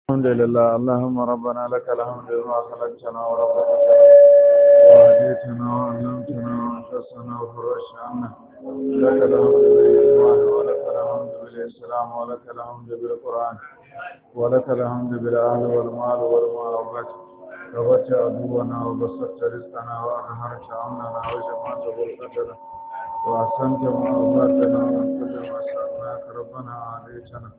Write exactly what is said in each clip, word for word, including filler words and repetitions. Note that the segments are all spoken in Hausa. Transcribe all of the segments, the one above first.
الحمد لله اللهم ربنا لك الحمد بما خلقتنا ورزقتنا وهديتنا وعلمتنا وانقذتنا وفرجت عنا لك الحمد بالإيمان ولك الحمد بالإسلام ولك الحمد بالقرآن ولك الحمد بالأهل والمال والمعافاة كبرت عدونا وبسطت رزقنا وأظهرت أمننا وجمعت بركتنا وأحسنت معافاتنا ومن كل ما سألناك ربنا عليتنا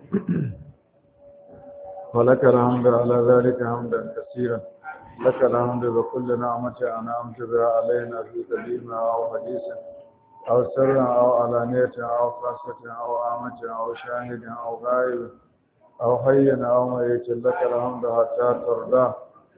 ولك الحمد على ذلك حمدا كثيرا لك الحمد بكل نعمة أنعمت بها علينا في قديم أو حديث أو سر أو علانية أو خاصة أو عامة أو شاهد أو غائب أو حي أو ميت لك الحمد حتى ترضى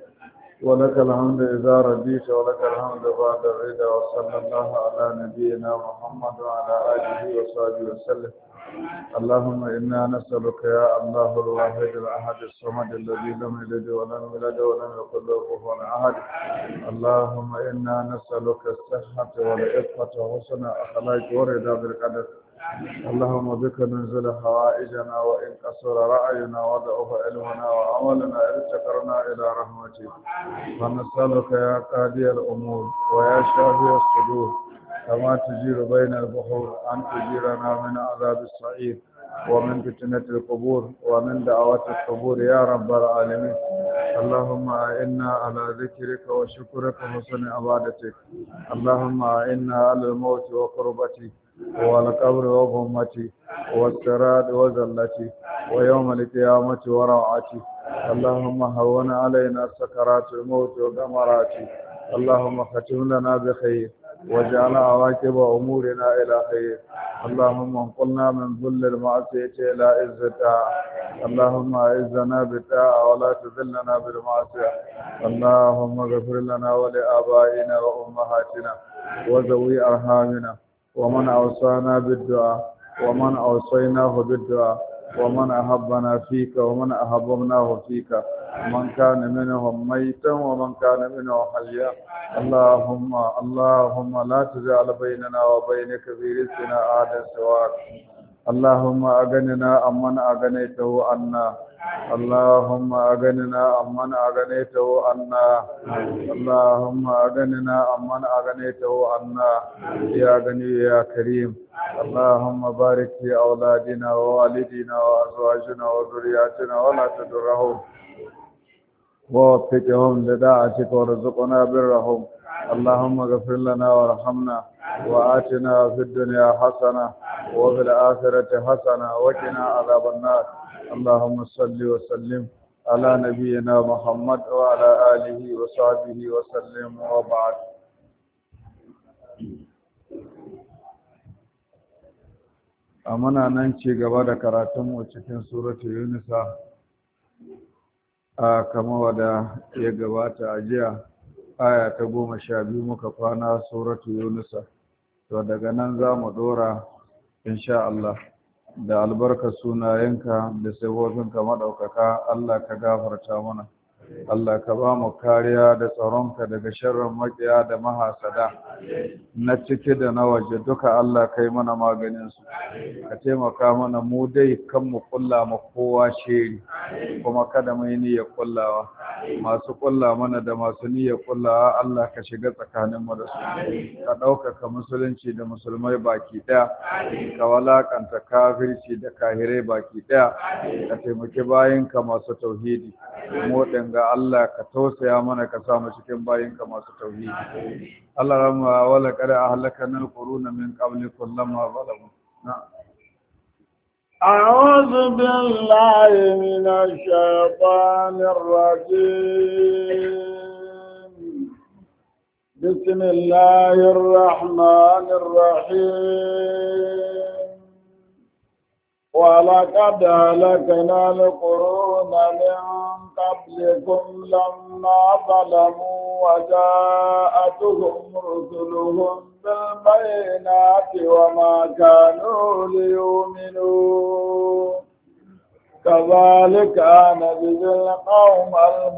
ولك الحمد إذا رضيت ولك الحمد بعد الرضا وصلى الله على نبينا محمد وعلى آله وصحبه وسلم اللهم إنا نسألك يا الله الواحد الأحد الصمد الذي لم يلد ولم يولد ولم يكن له كفوا أحد اللهم إنا نسألك الصحة والعفة وحسن الأخلاق والرضا بالقدر اللهم بك ننزل حوائجنا وإن قصر رأينا وضعف علمنا وعملنا ارتقرنا إلى رحمتك ونسألك يا قاضي الأمور ويا شافي الصدور كما تجير بين البحور أن تجيرنا من عذاب الصعيد ومن فتنة القبور ومن دعوات القبور يا رب العالمين اللهم إنا على ذكرك وشكرك وحسن عبادتك اللهم إنا على الموت وقربتي والقبر وغمتي والسراد وزلتي ويوم القيامة وروعتي اللهم هون علينا سكرات الموت وغمراتي اللهم ختم لنا بخير وجعل عواقب أمورنا إلى خير اللهم انقلنا من ذل المعصية إلى عز الطاعة اللهم أعزنا بالطاعة ولا تذلنا بالمعصية اللهم اغفر لنا ولآبائنا وأمهاتنا وذوي أرحامنا ومن أوصانا بالدعاء ومن أوصيناه بالدعاء ومن أحبنا فيك ومن أحببناه فيك من كان منهم ميتا ومن كان منهم حيا اللهم اللهم لا تجعل بيننا وبينك في رزقنا أحدا سواك اللهم أغننا عمن أغنيته عنا اللهم أغننا عمن أغنيته عنا اللهم أغننا عمن أغنيته عنا يا غني يا كريم اللهم بارك في أولادنا ووالدنا وأزواجنا وذرياتنا ولا تضرهم ووفقهم لطاعتك وارزقنا برهم اللهم اغفر لنا وارحمنا وآتنا في الدنيا حسنة وفي الآخرة حسنة وقنا عذاب النار اللهم صل وسلم على نبينا محمد وعلى آله وصحبه وسلم وبعد amana nan ci gaba da karatunmu cikin suratul Yunus a kama wada ya gabata a jiya aya ta goma sha biyu muka kwana suratul Yunus to daga nan za mu dora insha Allah da albarkar sunayenka da sabobinka madaukaka Allah ka gafarta mana Allah ka ba mu kariya da tsaronka daga sharrin makiya da mahasada na ciki da na waje duka Allah kai mana maganin su ka taimaka mana mu dai kan mu kulla mu kowa shiri kuma kada mu yi niyyar kullawa masu kulla mana da masu niyyar kullawa Allah ka shiga tsakanin mu da su ka ɗaukaka musulunci da musulmai baki ɗaya ka walakanta kafirci da kahirai baki ɗaya ka taimaki bayinka masu tauhidi mu ga Allah ka tausaya mana ka sa mu cikin bayinka masu tauhidi Allah ramma wala qad ahlakana alquruna min qablikum lamma zalamu أعوذ بالله من الشيطان الرجيم بسم الله الرحمن الرحيم ولقد أهلكنا القرون من قبلكم لما ظلموا وجاءتهم رسلهم بالبينات وما كانوا ليؤمنوا كذلك نجزي القوم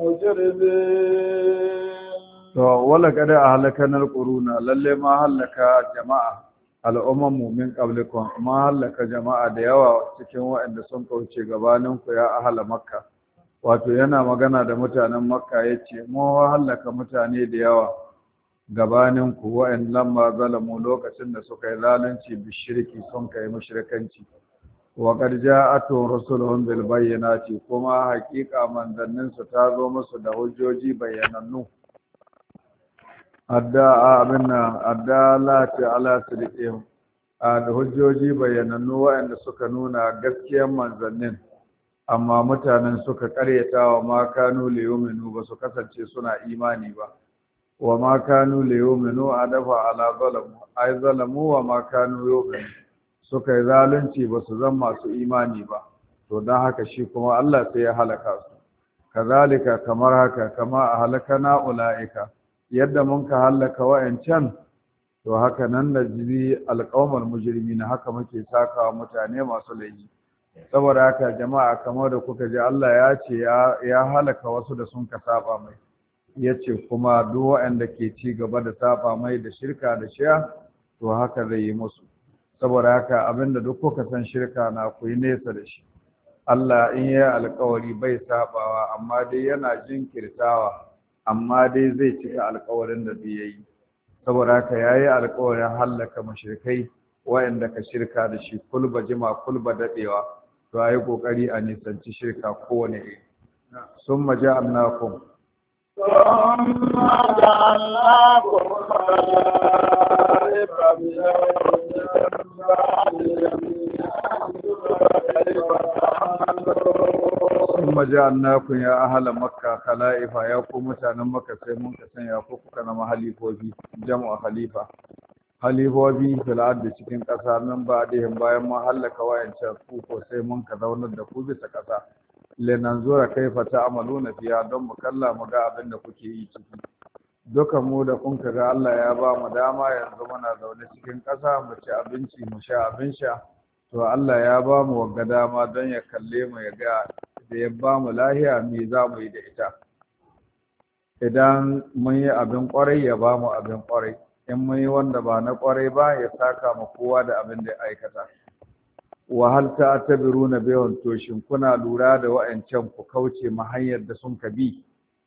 المجرمين. ولقد أهلكنا القرون للي ما هلك جماعة al'ummanmu min qablikum ma halaka jama'a da yawa cikin waɗanda sun kauce gabaninku ya ahala makka wato yana magana da mutanen makka yace mu halaka mutane da yawa gabanin ku wa'an lamma zalamu lokacin da suka yi zalunci bi shirki sun kai mushrikanci wa qad ja'atu rusuluhum bil bayyinati kuma haqiqa manzannin su ta zo musu da hujjoji bayyanannu adda abinna addalati ala sidqihim da hujjoji bayyanannu wa'anda suka nuna gaskiyar manzannin amma mutanen suka karyatawa ma kanu liyuminu ba su kasance suna imani ba wa ma kanu liyuminu adafa ala zalamu ay zalamu wa ma kanu yu'minu suka yi zalunci ba su zama masu imani ba to dan haka shi kuma Allah sai ya halaka su kazalika kamar haka kama ahlakana ulaika yadda mun ka halaka wa'ancan to haka nan da jibi alqawmal mujrimin haka muke sakawa mutane masu laifi saboda haka jama'a kamar da kuka ji Allah ya ce ya halaka wasu da sun ka saba mai yace kuma duk waɗanda ke ci gaba da saba mai da shirka da shiya to haka zai yi musu saboda haka abinda duk kuka san shirka na ku yi nesa da shi Allah in ya alƙawari bai sabawa amma dai yana jinkirtawa amma dai zai cika alƙawarin da zai yi saboda haka yayi alƙawarin halaka mushrikai waɗanda ka shirka da shi kulba jima kulba dadewa to ayi kokari a nisanci shirka kowane iri summa ja'alnakum ثم جعلناكم خلائف ثم جعلناكم يا أهل مكة خلائف يا قوم متانا مكة sai mun ka sanya ku kuka zama halifofi jama'a khalifa halifofi fil ardi cikin ƙasa nan ba da bayan mun halaka wayancan ku ko sai mun ka zaunar da ku bisa ƙasa linanzura kaifa ta'maluna fiha don mu kalla mu ga abin da kuke yi ciki dukan mu da kun ga Allah ya ba mu dama yanzu muna zaune cikin ƙasa mu ci abinci mu sha abin sha to Allah ya ba mu wagga dama don ya kalle mu ya ga da ya ba mu lahiya me za mu yi da ita idan mun yi abin ƙwarai ya ba mu abin ƙwarai in mun yi wanda ba na ƙwarai ba ya saka mu kowa da abin da ya aikata wa hal ta'tabiruna bihun to shin kuna lura da wa'ancan ku kauce ma hanyar da sun kabi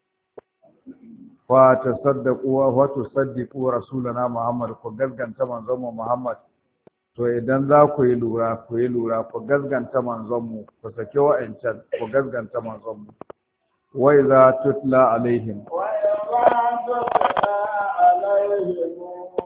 wa tasaddaqu wa tusaddiqu rasulana muhammad ku gaskanta manzon mu muhammad to idan za ku yi lura ku yi lura ku gaskanta manzon mu ku sake wa'ancan ku gaskanta manzon mu wa idza tutla alaihim wa idza tutla alaihim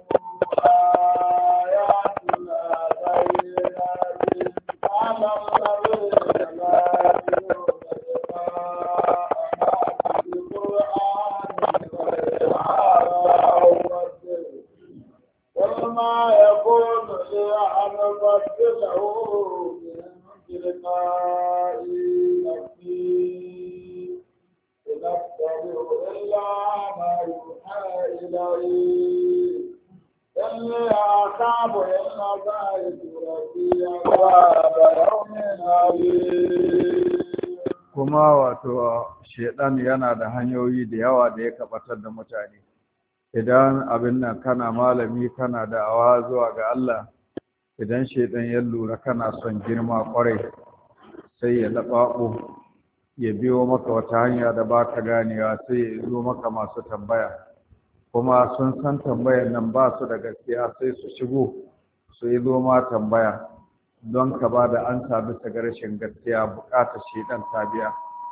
kuma wato shedan yana da hanyoyi da yawa da ya kabatar da mutane idan abin nan kana malami kana da awa zuwa ga Allah idan shedan ya lura kana son girma kwarai sai ya lababo ya biyo maka wata hanya da baka ganewa sai ya zo maka masu tambaya kuma sun san tambayar nan ba su da gaskiya sai su shigo su yi zo ma tambaya don ka ba da ansa bisa ga rashin gaskiya bukatar shedan ta biya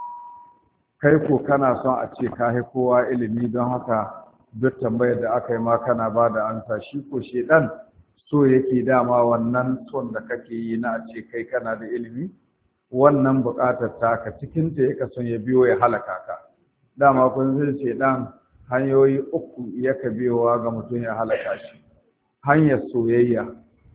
kai ko kana son a ce ka kowa ilimi don haka duk tambayar da aka yi ma kana ba da ansa shi ko shedan so yake dama wannan son da kake yi na a ce kai kana da ilimi wannan bukatar taka cikin ta yake son ya biyo ya halaka ka dama kun zai shedan hanyoyi uku yaka biyowa ga mutum ya halaka shi hanyar soyayya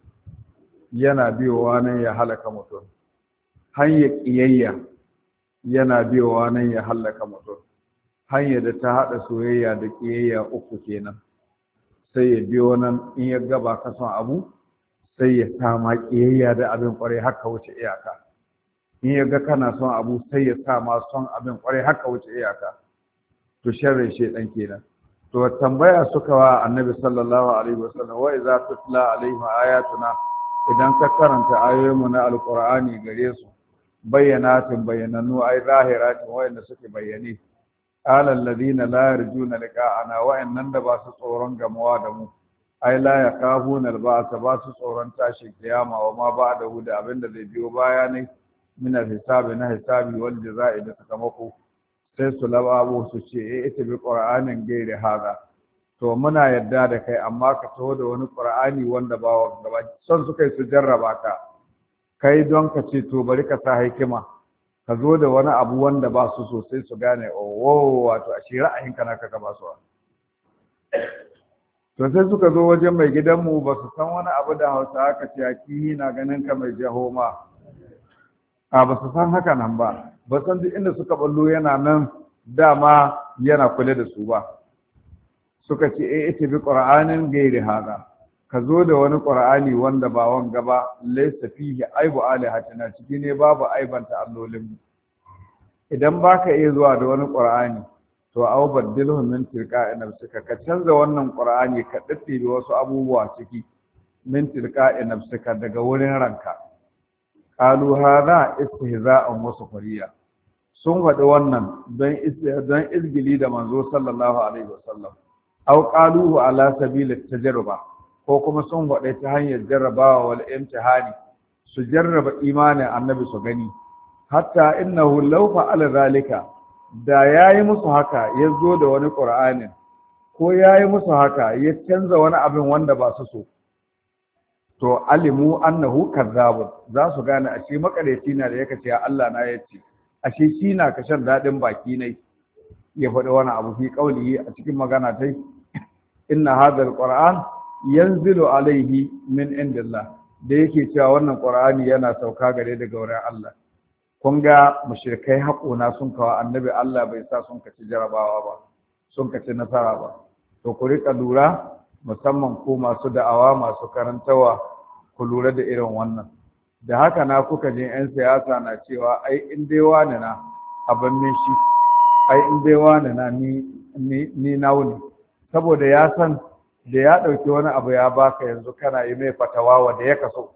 yana biyowa nan ya halaka mutum hanyar ƙiyayya yana biyowa nan ya halaka mutum hanyar da ta haɗa soyayya da ƙiyayya uku kenan sai ya biyo nan in ya gaba ka son abu sai ya sama ƙiyayya da abin ƙwarai haka wuce iyaka in ya ga kana son abu sai ya sama son abin ƙwarai haka wuce iyaka to sharri shedan kenan to tambaya suka wa annabi sallallahu alaihi wasallam wa idza tutla alaihim ayatuna idan ka karanta ayoyinmu na alqur'ani gare su bayyanatin bayyananu ai zahiratin wa'anda suke bayyane qala alladhina la yarjuna liqa'ana wa'annan da ba su tsoron gamawa da mu ai la yakafuna alba'sa ba su tsoron tashi kiyama wa ma ba'dahu da abinda zai biyo baya ne min hisabi na hisabi wal jazaa'i da sakamako sai su lababo su ce eh ita bi qur'anin gairi hada to muna yadda da kai amma ka taho da wani qur'ani wanda ba wa gaba son su kai su jarraba ka kai don ka ce to bari ka sa hikima ka zo da wani abu wanda ba su sosai su gane oh wato ashe ra'ayinka naka ka ba su to sai suka zo wajen mai gidanmu ba su san wani abu da Hausa aka ce aki na ganin ka mai jahoma a ba su san haka nan ba ba san duk inda suka ballo yana nan dama yana kula da su ba suka ce eh ita bi qur'anin gairi hada ka zo da wani qur'ani wanda ba wanga ba laysa fihi aibu alihatina ciki ne babu aibanta allolin idan baka iya zuwa da wani qur'ani to aw baddilhu min tilqa'i nafsika ka canza wannan qur'ani ka dace da wasu abubuwa ciki min tilqa'i nafsika daga wurin ranka qalu hadha istihza'un wa sukhriya sun faɗi wannan don don izgili da manzo sallallahu alaihi wasallam aw qaluhu ala sabili tajruba ko kuma sun faɗi ta hanyar jarrabawa wal imtihani su jarraba imanin annabi su gani hatta innahu law fa'ala zalika da yayi musu haka ya zo da wani qur'anin ko yayi musu haka ya canza wani abin wanda ba su so to alimu annahu kazzabun za su gane ashe makareci na da yake cewa Allah na yace ashe shi na kashin dadin baki ne ya faɗi wani abu fi qaulihi a cikin magana tai inna hadha alquran yanzilu alaihi min indillah da yake cewa wannan qur'ani yana sauka gare daga wurin Allah kun ga mushrikai haƙona sun kawo annabi Allah bai sa sun kaci jarabawa ba sun kaci nasara ba to ku rika lura musamman ku masu da'awa masu karantawa ku lura da irin wannan da haka na kuka je yan siyasa na cewa ai in dai wani na abin min shi ai in dai wani na ni ni na wuni saboda ya san da ya ɗauki wani abu ya baka yanzu kana yi mai fatawa wanda ya kaso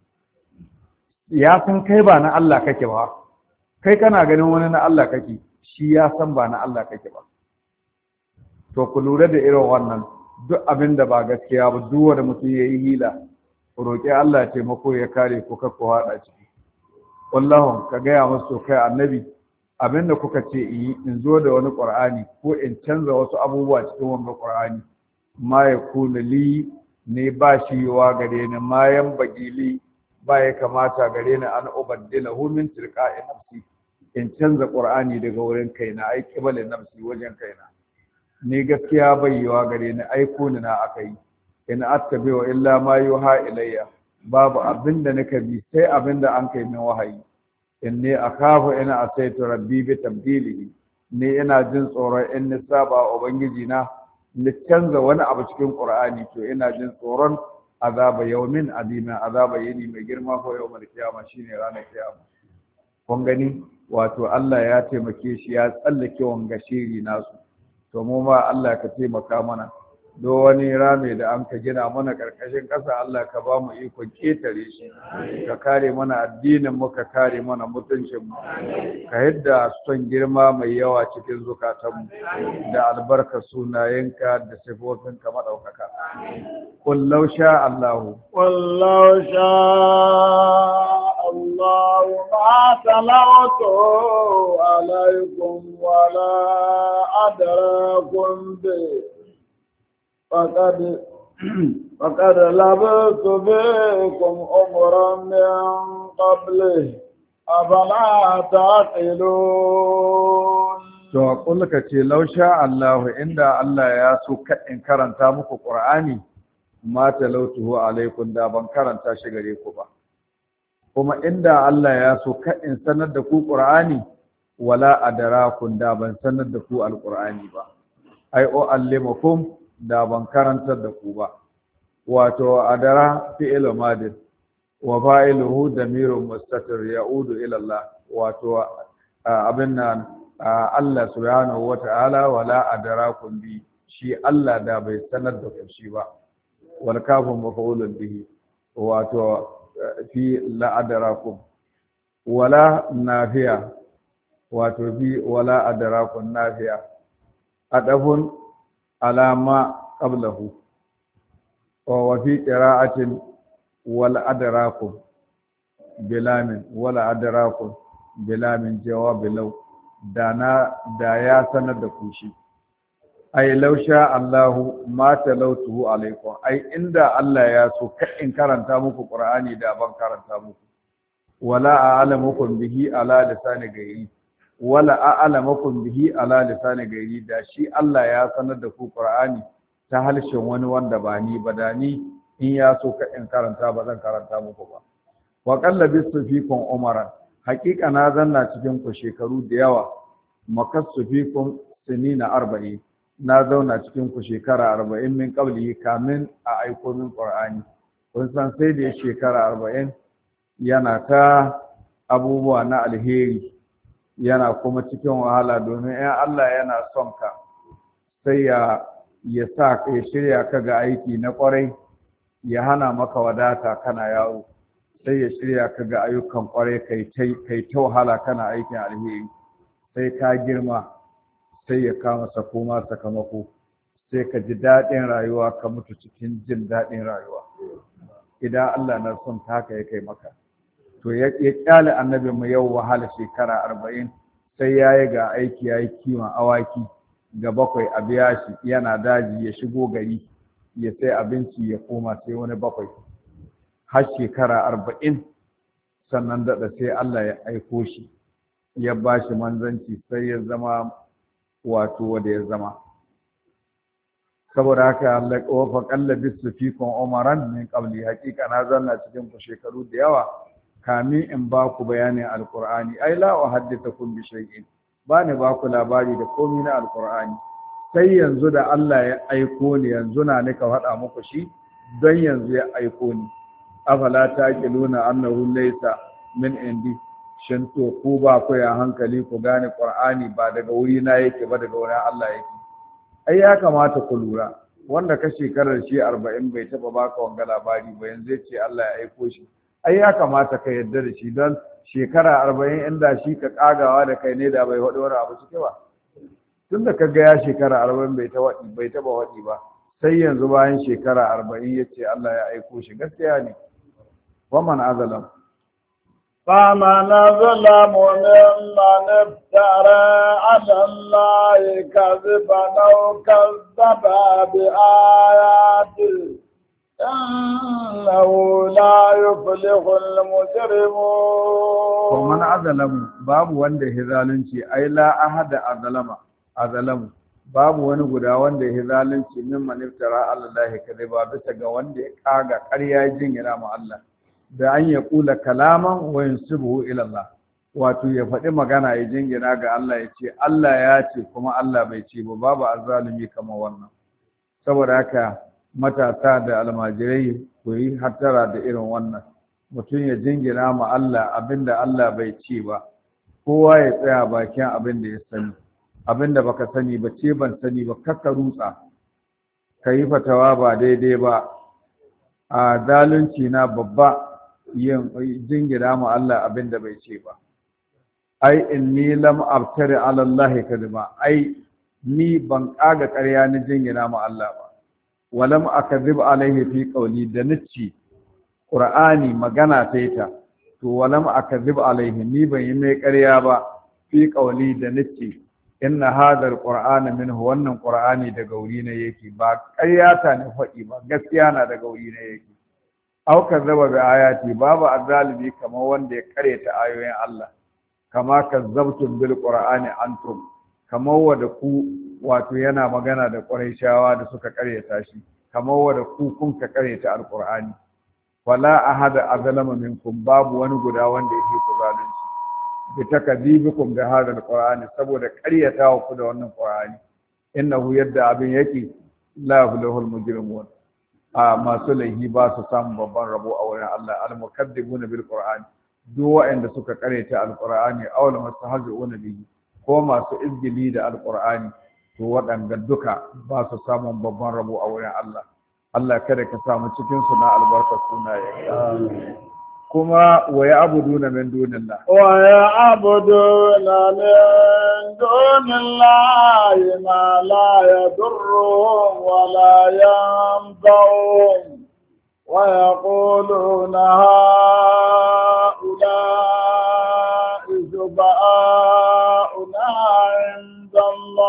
ya san kai ba na Allah kake ba kai kana ganin wani na Allah kake shi ya san ba na Allah kake ba to ku lura da irin wannan duk abin da ba gaskiya ba duk wanda mutum ya yi hila ku roƙi Allah ya taimako ya kare ku kar ku haɗa ciki wallahu ka gaya musu kai annabi abin da kuka ce yi in zo da wani qur'ani ko in canza wasu abubuwa cikin wannan qur'ani ma ya kuna li ne ba shi yiwa gare ni ma yan bagili ba ya kamata gare ni an ubaddila hu min tilqa'i nafsi in canza qur'ani daga wurin kaina ai kibalin nafsi wajen kaina ni gaskiya bai yiwa gare ni ai ko ni na akai in attabi'u illa ma yuha ilayya babu abinda nika bi sai abinda an kai min wahayi inni akhafu in asaitu rabbi bi tabdilihi ni ina jin tsoron in ni saba ubangiji na ni canza wani abu cikin qur'ani to ina jin tsoron azaba yawmin azima azaba yini mai girma ko yawmal kiyama shine ranar kiyama kun gani wato Allah ya taimake shi ya tsallake wanga shiri nasu to mu ma Allah ka taimaka mana do wani rame da an ka gina mana karkashin ƙasa Allah ka ba mu ikon ketare shi ka kare mana addinin mu ka kare mana mutuncin mu ka yadda son girma mai yawa cikin zukatan mu da albarka sunayenka da sifofin ka madaukaka qul law sha Allah qul law sha Allah ma talawtu alaykum wala adrakum bi فقد فقد لبثت بكم عمرا من قبله أفلا تعقلون to kullu ka ce lausha Allah inda Allah ya so ka in karanta muku Qur'ani ma talautuhu alaikum da ban karanta shi gare ku ba kuma inda Allah ya so ka in sanar da ku Qur'ani wala adarakum da ban sanar da ku alqur'ani ba ai o allimakum da ban karantar da ku ba wato adara fi'il madin wa fa'iluhu damirun mustatir ya'udu ila Allah wato abin nan Allah subhanahu wata'ala wala adarakum bi shi Allah da bai sanar da ku shi ba wal kafu maf'ulun bihi wato fi la adarakum wala nafiya wato bi wala adrakun nafiya adafun alama qablahu wa fi qira'atin wal adrakun bilamin wala adrakun bilamin jawab law dana da ya sanar da ku shi ai lausha Allahu ma talautuhu alaikum ai inda Allah ya so ka in karanta muku Qur'ani da ban karanta muku wala a'lamukum bihi ala lisani gairi wala a'lamukum bihi ala lisani gairi da shi Allah ya sanar da ku Qur'ani ta halshen wani wanda ba ni ba da ni in ya so ka in karanta ba zan karanta muku ba wa qallabistu fikum umaran haqiqa na zanna cikin ku shekaru da yawa makassu fikum sinina arba'in na zauna cikin ku shekara arba'in min qabli kamin a aiko min Qur'ani kun san sai da shekara arba'in yana ta abubuwa na alheri yana kuma cikin wahala domin in Allah yana son ka sai ya ya sa ya shirya ka ga aiki na kwarai ya hana maka wadata kana yaro sai ya shirya ka ga ayyukan kwarai kai kai ta wahala kana aikin alheri sai ka girma sai ya kama sakoma sakamako sai ka ji daɗin rayuwa ka mutu cikin jin daɗin rayuwa idan Allah na son ta haka ya kai maka to ya kyale annabin mu yau wahala shekara arba'in sai ya yi ga aiki ya yi kiwon awaki ga bakwai a biya shi yana daji ya shigo gari ya sai abinci ya koma sai wani bakwai har shekara arba'in sannan daɗa sai Allah ya aiko shi ya ba shi manzanci sai ya zama wato wanda ya zama saboda haka Allah wa qalla bisu fikum umaran min qabli haqiqa na zanna cikin ku shekaru da yawa kami in ba ku bayanin alqur'ani ai la uhaddithukum bi shay'in ba ni ba ku labari da komai na alqur'ani sai yanzu da Allah ya aiko ni yanzu na nika faɗa muku shi don yanzu ya aiko ni afala taqiluna annahu laysa min indi shin to ku ba ku ya hankali ku gane qur'ani ba daga wuri na yake ba daga wurin Allah yake ai ya kamata ku lura wanda ka shekarar shi arba'in bai taba baka wanga labari ba yanzu yace Allah ya aiko shi ai ya kamata ka yarda da shi don shekara arba'in inda shi ka kagawa da kai ne da bai wadi wani abu cike ba tunda kaga ya shekara arba'in bai ta wadi bai taba wadi ba sai yanzu bayan shekara arba'in yace Allah ya aiko shi gaskiya ne wa man azalam فمن ظلم ممن افترى على الله كذبا أو كذب بآياته إنه لا يفلح المجرمون ومن أظلم باب وند هذالنشي أي لا أحد أظلم أظلم babu wani guda wanda ya zalunci min maniftara Allah kadhiba bisa ga wanda ya kaga ƙarya jin yana ma Allah da an ya kula kalaman wa yansibuhu ila Allah wato ya faɗi magana ya jingina ga Allah ya ce Allah ya ce kuma Allah bai ce ba babu azzalumi kamar wannan saboda haka matasa da almajirai ku yi hattara da irin wannan mutum ya jingina ma Allah abinda Allah bai ce ba kowa ya tsaya bakin abinda ya sani abinda baka sani ba ce ban sani ba kakka rutsa ka yi fatawa ba daidai ba a zalunci na babba yin jingina ma Allah abinda bai ce ba ai inni lam abtari ala Allah kadima ai ni ban kaga ƙarya ni jingina ma Allah ba walam akذب alaihi fi qawli da nace qur'ani magana taita to walam akذب alaihi ni ban yi mai ƙarya ba fi qawli da nace inna hadha alqur'ana minhu wannan qur'ani daga wuri ne yake ba ƙarya ta ne faɗi ba gaskiya na daga wuri ne yake au kazzaba bi ayati babu azzalimi kamar wanda ya kareta ayoyin Allah kama kazzabtum bil qur'ani antum kamar wanda ku wato yana magana da quraishawa da suka kareta shi kamar wanda ku kun ka kareta alqur'ani wala ahada azlama minkum babu wani guda wanda yake ku zalunci bi takadibikum da hadal qur'ani saboda karyatawa ku da wannan qur'ani innahu yadda abin yake la yuflihul mujrimun a masu laihi ba su samun babban rabo a wurin Allah al-mukaddibuna bil qur'ani duk waɗanda suka kareta al-qur'ani aw al-mustahzi'una bihi ko masu izgili da al-qur'ani to waɗanda duka ba su samun babban rabo a wurin Allah Allah kada ka samu cikin su na albarka sunaye kuma wa ya'buduna min dunillah wa ya'buduna min dunillahi ma la yadurruhum wa la yanfa'uhum wa yaquluna ha'ula'i shufa'auna 'inda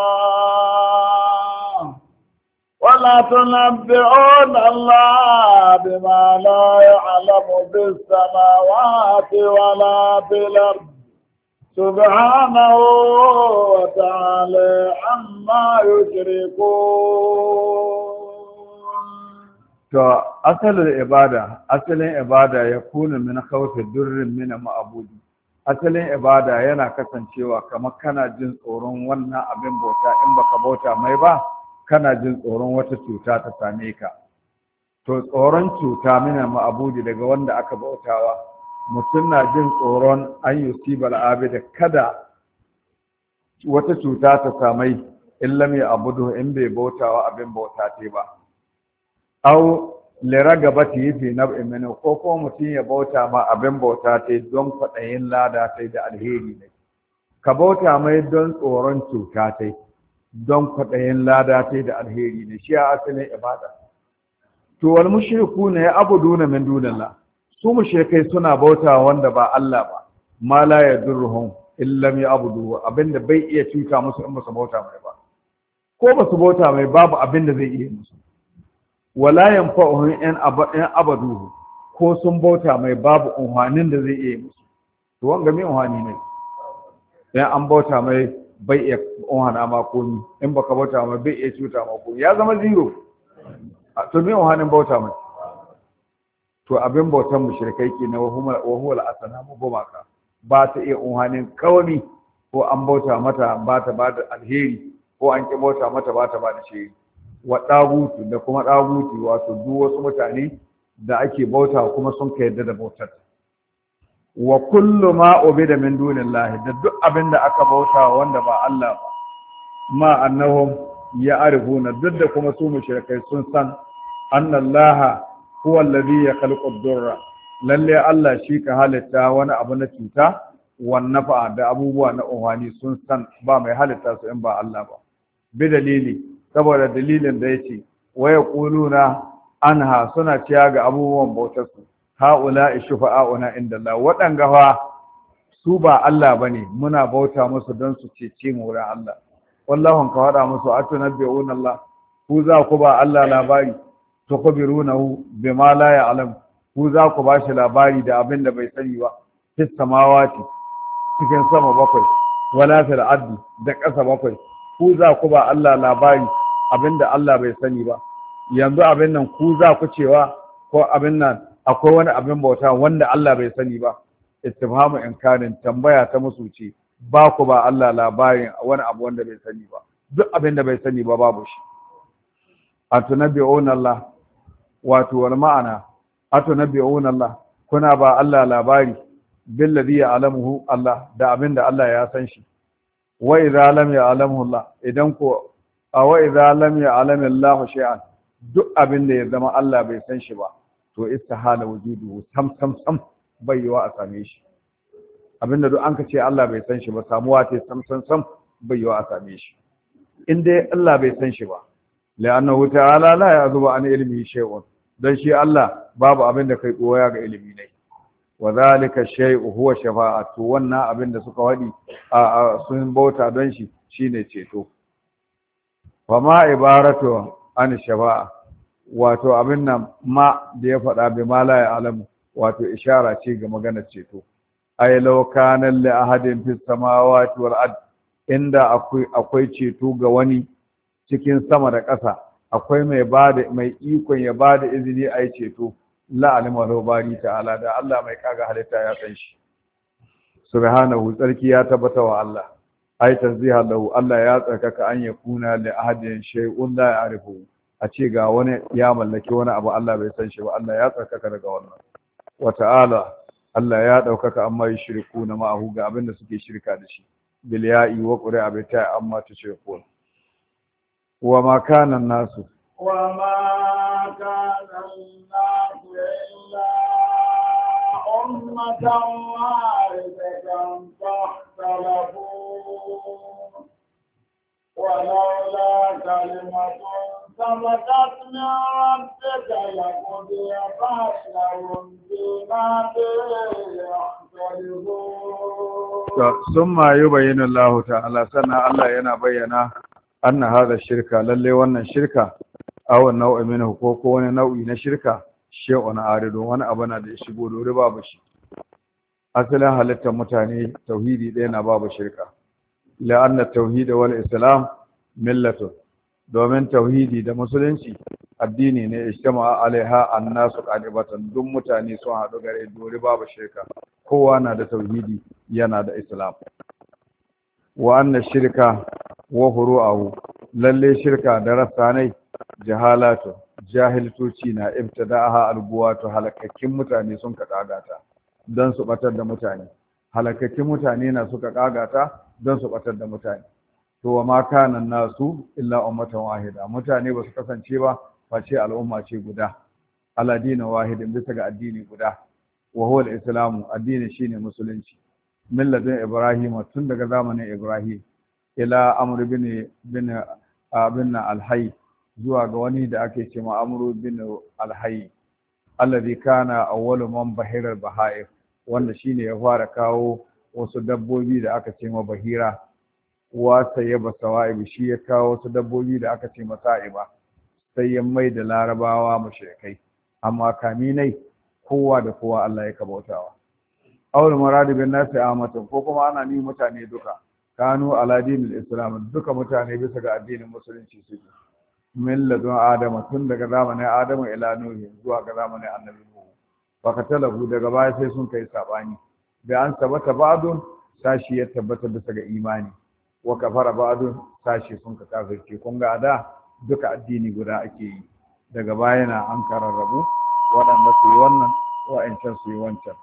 Allah ولا تنبئون الله بما لا يعلم في السماوات ولا في الأرض سبحانه وتعالى عما يشركون. to asalin ibada asalin ibada ya kuna min khawfi durrin min ma'budi asalin ibada yana kasancewa kamar kana jin tsoron wannan abin bauta in baka bauta mai ba kana jin tsoron wata cuta ta same ka to tsoron cuta mina ma'abudi daga wanda aka bautawa mutum na jin tsoron an yusibal abida kada wata cuta ta samai illa mai abudu in bai bautawa abin bauta ce ba au liragabati fi nab'in min ko ko mutum ya bauta ma abin bauta ce don kwaɗayin lada sai da alheri ne ka bauta mai don tsoron cuta ce don kwaɗayin lada ta da alheri ne shi a asalin ibada to wal mushriku ne ya abuduna min dunillah su mushrikai suna bauta wanda ba Allah ba ma la yadurruhum illa ya abudu abinda bai iya cuta musu in ba su bauta mai ba ko ba su bauta mai babu abinda zai iya musu wala yanfa'uhum in abaduhu ko sun bauta mai babu unhanin da zai iya musu to wanga mai unhani ne dan an bauta mai bai iya ohana ma komi in baka bauta mai bai iya cuta ma komi ya zama zero to me ohanin bauta mai to abin bautan mushrikai ke na wa huwa al-asnamu gumaka ba ta iya ohanin kawani ko an bauta mata ba ta ba da alheri ko an ki bauta mata ba ta ba da shiri wa dagutu da kuma dagutu wato duk wasu mutane da ake bauta kuma sun ka yadda da bautar wa kullu ma ubida min dunillahi da duk abin da aka bauta wanda ba Allah ba ma annahum ya'rifuna duk da kuma su mushrikai sun san annallaha huwa alladhi yakhluqu ad-durra lalle Allah shi ka halitta wani abu na cuta wan nafa da abubuwa na uhani sun san ba mai halitta su in ba Allah ba bi dalili saboda dalilin da yace wa yaquluna anha suna ciya ga abubuwan bautar su ha'ula shufa'auna inda Allah waɗanga fa su ba Allah bane muna bauta musu don su cece mu wurin Allah wallahu ka wada musu atunabbi'una Allah ku za ku ba Allah labari tukbirunahu bima la ya'lam ku za ku ba shi labari da abin da bai sani ba fis samawati cikin sama bakwai wala fil ardi da ƙasa bakwai ku za ku ba Allah labari abin da Allah bai sani ba yanzu abin nan ku za ku cewa ko abin nan akwai wani abin bauta wanda Allah bai sani ba istifhamu inkarin tambaya ta musu ce ba ku ba Allah labarin wani abu wanda bai sani ba duk abin da bai sani ba babu shi atunabbi'una Allah wato wal ma'ana atunabbi'una Allah kuna ba Allah labari billadhi ya'lamuhu Allah da abin da Allah ya san shi wa idza lam ya'lamuhu Allah idan ko wa idza lam ya'lamu Allah shay'an duk abin da ya zama Allah bai san shi ba to istihala wujuduhu sam sam sam bai yiwa a same shi abinda duk an ka ce Allah bai san shi ba samuwa ce sam sam sam bai yiwa a same shi in dai Allah bai san shi ba la'annahu ta'ala la ya'zubu an ilmi shay'un dan shi Allah babu abin da kai koya ga ilimi ne wa zalika shay'u huwa shafa'atu wannan abin da suka wadi a sun bauta don shi shine ceto wa ma ibaratu an shafa'a wato abin nan ma da ya faɗa bi ma la ya'lamu wato ishara ce ga maganar ceto ay law kana li ahadin fis samawati wal ard inda akwai akwai ceto ga wani cikin sama da ƙasa akwai mai bada mai ikon ya bada izini ayi ceto la alima bari ta'ala da Allah mai kaga halitta ya san shi subhanahu tsarki ya tabbata wa Allah ay tanziha lahu Allah ya tsarkaka an yakuna li ahadin shay'un la ya'rifu a ce ga wani ya mallaki wani abu Allah bai san shi ba Allah ya tsarkaka daga wannan wa ta'ala Allah ya daukaka amma yi shirku na ma'ahu ga abin da suke shirka da shi bil ya'i wa qura'a bi ta'i amma tushrikun wa ma kana nasu wa ma kana nasu illa أمة واحدة فاختلفوا ولولا كلمة سبقت من ربك لقضي بينهم فيما يختلفون. ثم يبين الله تعالى سنة الله ينا بينا أن هذا الشركة للي وانا الشركة أو النوع منه كوكو وانا نوعي نشركة شيء عارض وانا أبنا دي شبول رباب الشيء أصلا هلتا متاني توحيدي دينا باب الشركة لأن التوحيد والإسلام ملة domin tauhidi da musulunci addini ne ijtama alaiha annasu qadibatan duk mutane sun haɗu gare dore babu shirka kowa na da tauhidi yana da islam wa anna shirka wa furu'ahu lalle shirka da rasanai jahalatu jahiltoci na ibtida'aha alguwatu halakakkin mutane sun ka kagata don su batar da mutane halakakkin mutane na suka kagata don su batar da mutane to wa ma kana nasu illa ummatan wahida mutane ba su kasance ba face al'umma ce guda ala dinin wahidin bisa ga addini guda wa huwa al-islamu addini shine musulunci milladin ibrahim tun daga zamanin ibrahim ila amr bin bin abin al-hayy zuwa ga wani da ake ce ma amr bin al-hayy alladhi kana awwalu man bahira al-bahair wanda shine ya fara kawo wasu dabbobi da aka ce ma bahira wasa ya ba sawa'ibi shi ya kawo wasu dabbobi da aka ce masa'iba sai ya mai da larabawa mushrikai amma kaminai kowa da kowa Allah ya kabautawa awul maradi bin nasi amatan ko kuma ana ni mutane duka kanu ala dinil islam duka mutane bisa ga addinin musulunci suke min ladun adama tun daga zamanin adamu ila nuhi zuwa ga zamanin annabi nuhu fakatalahu daga baya sai sun kai sabani da an tabbata ba'dun sashi ya tabbata bisa ga imani wa kafara ba'dun sashi sun ka kafirce kun ga da duka addini guda ake yi daga baya na an kararrabu waɗanda su yi wannan wa'ancan su yi wancan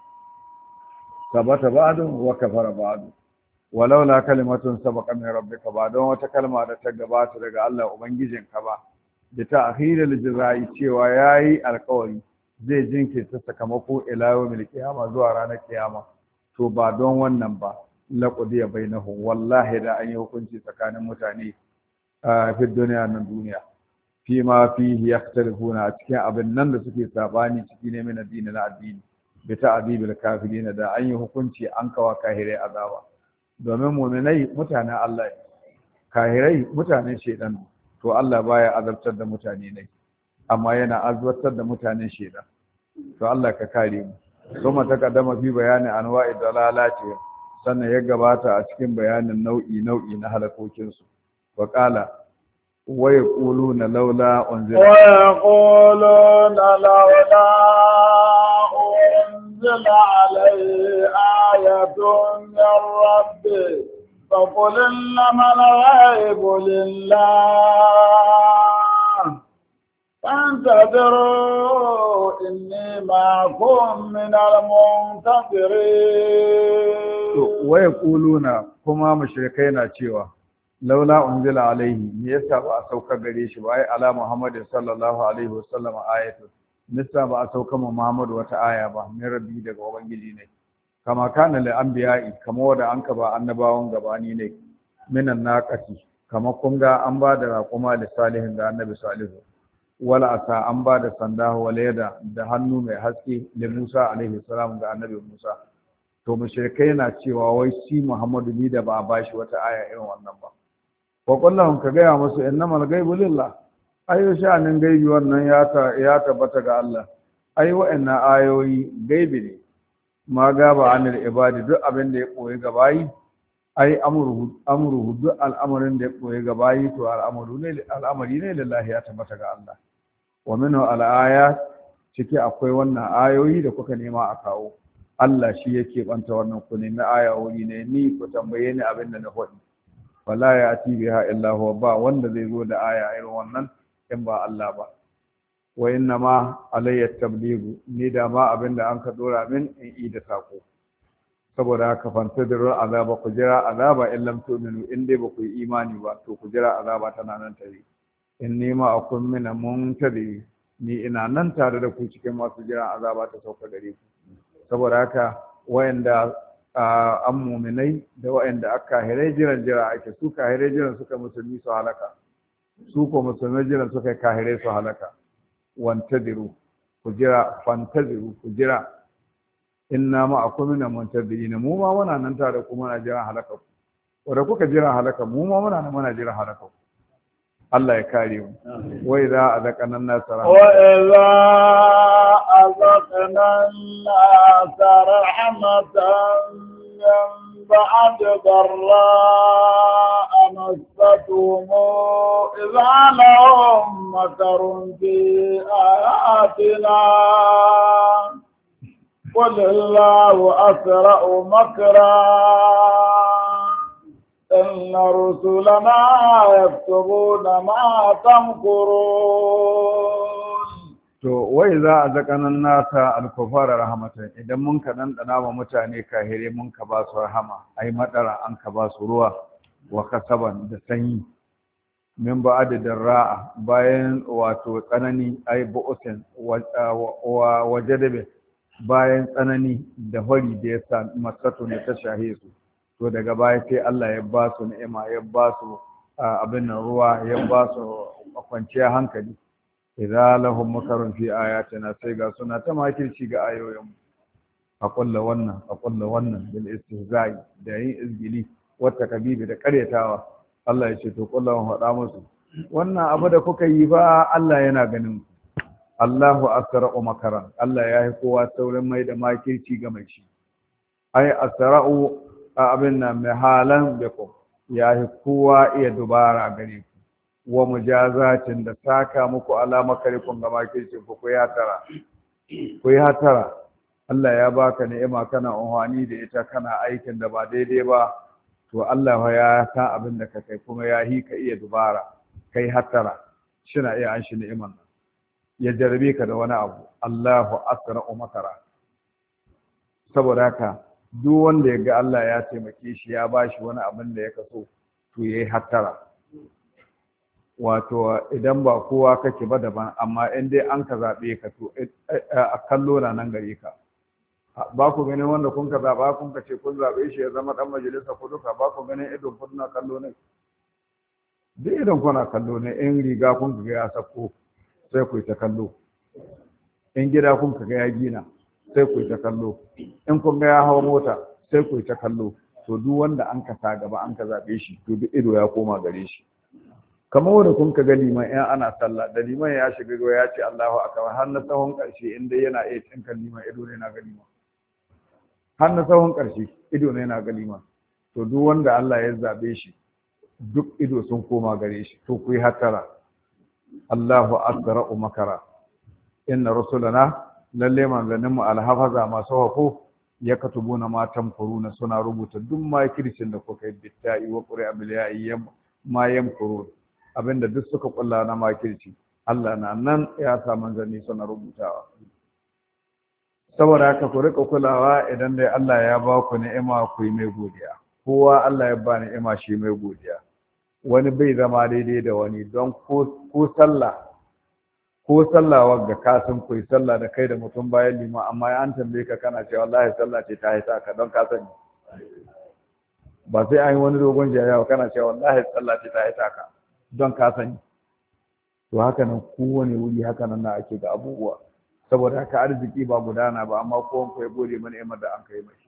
tabbata ba'dun wa kafara ba'dun walaula kalimatun sabaqa min rabbika ba don wata kalma da ta gabata daga Allah ubangijinka ba da ta akhirul jazai cewa yayi alƙawari zai jinkirta sakamako ila yawmil qiyama zuwa ranar kiyama to ba don wannan ba laqudiya bainahum wallahi da an yi hukunci tsakanin mutane a fi duniya nan duniya fi ma fihi yaktalifuna a cikin abin nan da suke sabani ciki ne min addini na addini bi ta'dibil kafirin da an yi hukunci an kawa kahirai azaba domin mu'minai mutanen Allah kahirai mutanen shedan to Allah baya azabtar da mutane ne amma yana azabtar da mutanen shedan to Allah ka kare mu kuma takaddama fi bayani anwa'i dalalati sannan ya gabata a cikin bayanin nau'i nau'i na halakokinsu wa qala wa yaquluna laula unzila wa yaquluna laula unzila alayhi ayatun min rabbi faqul innama al-ghaibu lillah فانتظروا إني معكم من المنتظرين ويقولون كما مشركين cewa laula unzila alaihi me yasa ba a sauka gare shi ba ai ala muhammad sallallahu alaihi wasallam ayatu nisa ba a sauka ma muhammad wata aya ba min rabbi daga ubangiji ne kama kana lil anbiya'i kama wanda an ka ba annabawan gabani ne minan naqati kama kun ga an ba da raƙuma da salihin da annabi salihu wala asa an ba da sanda waleda da hannu mai haske da Musa alaihi salam ga annabi Musa to mushrikai na cewa wai shi Muhammadu ni da ba a bashi wata aya irin wannan ba wa kullahum ka gaya musu innamal ghaibu lillah ayo sha'anin gaibi wannan ya ta ya tabbata ga Allah ai wa'annan ayoyi gaibi ne ma gaba anil ibadi duk abin da ya koyi ga bayi ai amruhu amruhu duk al'amarin da ya koyi ga bayi to al'amuru ne al'amari ne lillahi ya tabbata ga Allah wa minhu al-ayat ciki akwai wannan ayoyi da kuka nema a kawo Allah shi yake banta wannan ku nemi ayoyi ne ni ku tambaye ni abin da na faɗi wala ya'ti biha illa huwa ba wanda zai zo da aya irin wannan in ba Allah ba wa inna ma alayya tablighu ni da ma abin da an ka dora min in yi da sako saboda haka fantadiru azaba ku jira azaba in lam tu'minu in dai ba ku yi imani ba to ku jira azaba tana nan tare in ni ma akun mina muntadi ni ina nan tare da ku cikin masu jira azaba ta sauka gare ku saboda haka wayanda an muminai da wayanda aka kahirai jiran jira ake su kahirai jiran suka musulmi su halaka su ko musulmai jiran suka kahirai su halaka wantadiru ku jira fantaziru ku jira inna ma akum min muntadirin mu ma muna nan tare ku muna jira halaka ku wanda kuka jira halaka mu ma muna nan muna jira halaka ku Allah ya kare mu wa idza azaqana an-nasa wa idza azaqana an-nasa rahmatan ba'd darra amassatuhum idza lahum makarun fi ayatina qul Allahu asra'u makra إن رسلنا يكتبون ما تمكرون to wai za a zakanan nasa alkufara rahmatan idan mun ka dan dana wa mutane kahire mun ka ba su rahama ai madara an ka ba su ruwa wa kasaban da sanyi min ba adadin ra'a bayan wato tsanani ai bu'usin wa wajadabe bayan tsanani da hori da ya sa masatun da ta shahe su to daga baya sai Allah ya ba su ni'ima ya ba su abin nan ruwa ya ba su kwanciyar hankali idza lahum makarun fi ayatina sai ga suna ta makirci ga ayoyin a kulla wannan a kulla wannan bil istihza'i da yin izgili wata kabibi da karyatawa Allah ya ce to kullum faɗa musu wannan abu da kuka yi ba Allah yana ganin ku Allahu asra'u makaran Allah ya yi kowa saurin mai da makirci ga mai shi ai asra'u abin nan mai halan bikum ya yi kowa iya dubara gare ku wa mujazatin da saka muku alama karikun ga makircin ku ku ya tara ku ya tara Allah ya baka ni'ima kana unhani da ita kana aikin da ba daidai ba to Allah ya sa abin da ka kai kuma ya hi ka iya dubara kai hatara shina iya an shi ni'iman ya jarabe ka da wani abu Allahu asra'u makara saboda haka duk wanda ya ga Allah ya taimake shi ya bashi wani abin da ya kaso to yayi hattara wato idan ba kowa kake ba daban amma in dai an ka zabe ka to a kallo na nan gare ka ba ku ganin wanda kun ka zaba kun ka ce kun zabe shi ya zama dan majalisa ku duka ba ku ganin idon kun na kallo ne duk idon kuna kallo ne in riga kun ga ya sako sai ku ta kallo in gida kun ga ya gina sai ku ta kallo in kun ga ya hawa mota sai ku ta kallo to duk wanda an ka sa gaba an ka zabe shi to duk ido ya koma gare shi kamar wanda kun ka ga liman in ana sallah da liman ya shiga ga ya ce Allahu akbar har na tsawon karshe inda yana iya cinka liman ido ne na ga liman har na tsawon karshe ido ne na ga liman to duk wanda Allah ya zabe shi duk ido sun koma gare shi to ku yi hatara Allahu asra'u makara inna rusulana lalle manzanninmu alhafaza masu hako ya katubuna matan kuruna suna rubuta duk makircin da kuka yi bitta'i wa ƙuri'a biliyayi ma yamkurun abinda duk suka kulla na makirci Allah na nan ya sa manzanni suna rubutawa saboda haka ku rika kulawa idan dai Allah ya ba ku ni'ima ku yi mai godiya kowa Allah ya ba ni'ima shi mai godiya wani bai zama daidai da wani don ko sallah ko sallah wagga ka san koyi sallah da kai da mutum bayan lima amma an tambaye ka kana cewa wallahi sallah ce ta haita ka don ka sani ba sai an yi wani dogon jayawa kana cewa wallahi sallah ce ta haita ka don ka sani to haka nan kowane wuri haka nan na ake ga abubuwa saboda haka arziki ba gudana ba amma kowan ku ya gode mana ni'imar da an kai mai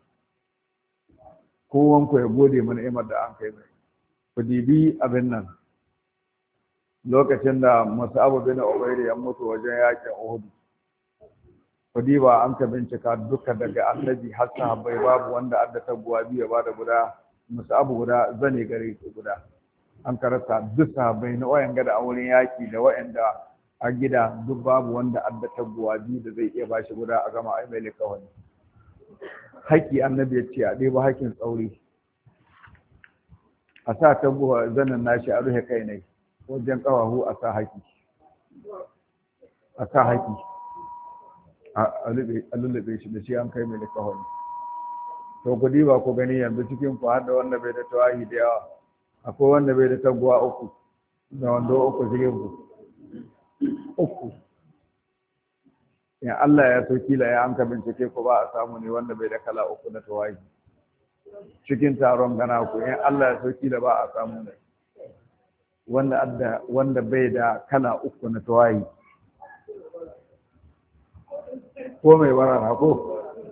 kowan ku ya gode mana ni'imar da an kai mai ku dibi abin nan lokacin da Mus'ab bin Umair ya mutu wajen yakin Uhud kudi ba an ka bincika duka daga annabi har sahabbai babu wanda adda taguwa biyu ba da guda Mus'ab guda zane gare guda an karanta duk sahabbai na wayan gada a wurin yaki da wayanda a gida duk babu wanda adda taguwa biyu da zai iya bashi guda a gama ai mai likawani haƙi annabi ya ce a ɗeba haƙin tsauri a sa taguwa zanen nashi a rufe kai ne wajen ƙawahu a sa haƙi a sa haƙi a lullube shi da shi an kai mai likawani to ku diba ku gani yanzu cikin ku har da wanda bai da tawahi da yawa akwai wanda bai da taguwa uku da wanda uku cikin ku uku in Allah ya so kila ya an ka bincike ku ba a samu ne wanda bai da kala uku na tawayi cikin taron gana ku in Allah ya so kila ba a samu ne wanda adda wanda bai da kala uku na tawayi ko mai warara ko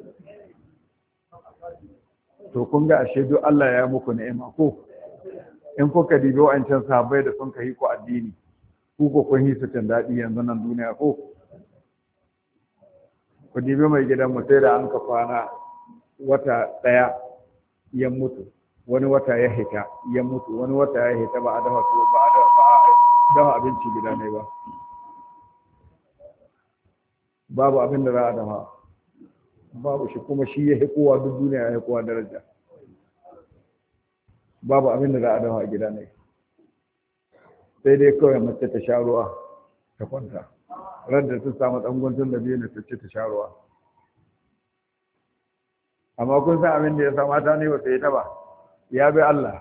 to kun ga ashe duk Allah ya muku ni'ima ko in kuka dibi wa'ancan sahabbai da sun kai ku addini ku ko kun yi su tan dadi yanzu nan duniya ko ku dibi mai gidan mu sai da an ka kwana wata daya ya mutu wani wata ya hita ya mutu wani wata ya hita ba a dafa su ba a dafa abinci gida ne ba babu abin da za a dafa babu shi kuma shi ya kowa duk duniya ya kowa daraja babu abin da za a dafa a gida ne sai dai kawai mace ta sha ruwa ta kwanta radda ta samu tsanguntun da biyu ne ta ce ta sha ruwa amma kun san abin da ya sa mata ne ba sai ta ba ya bi Allah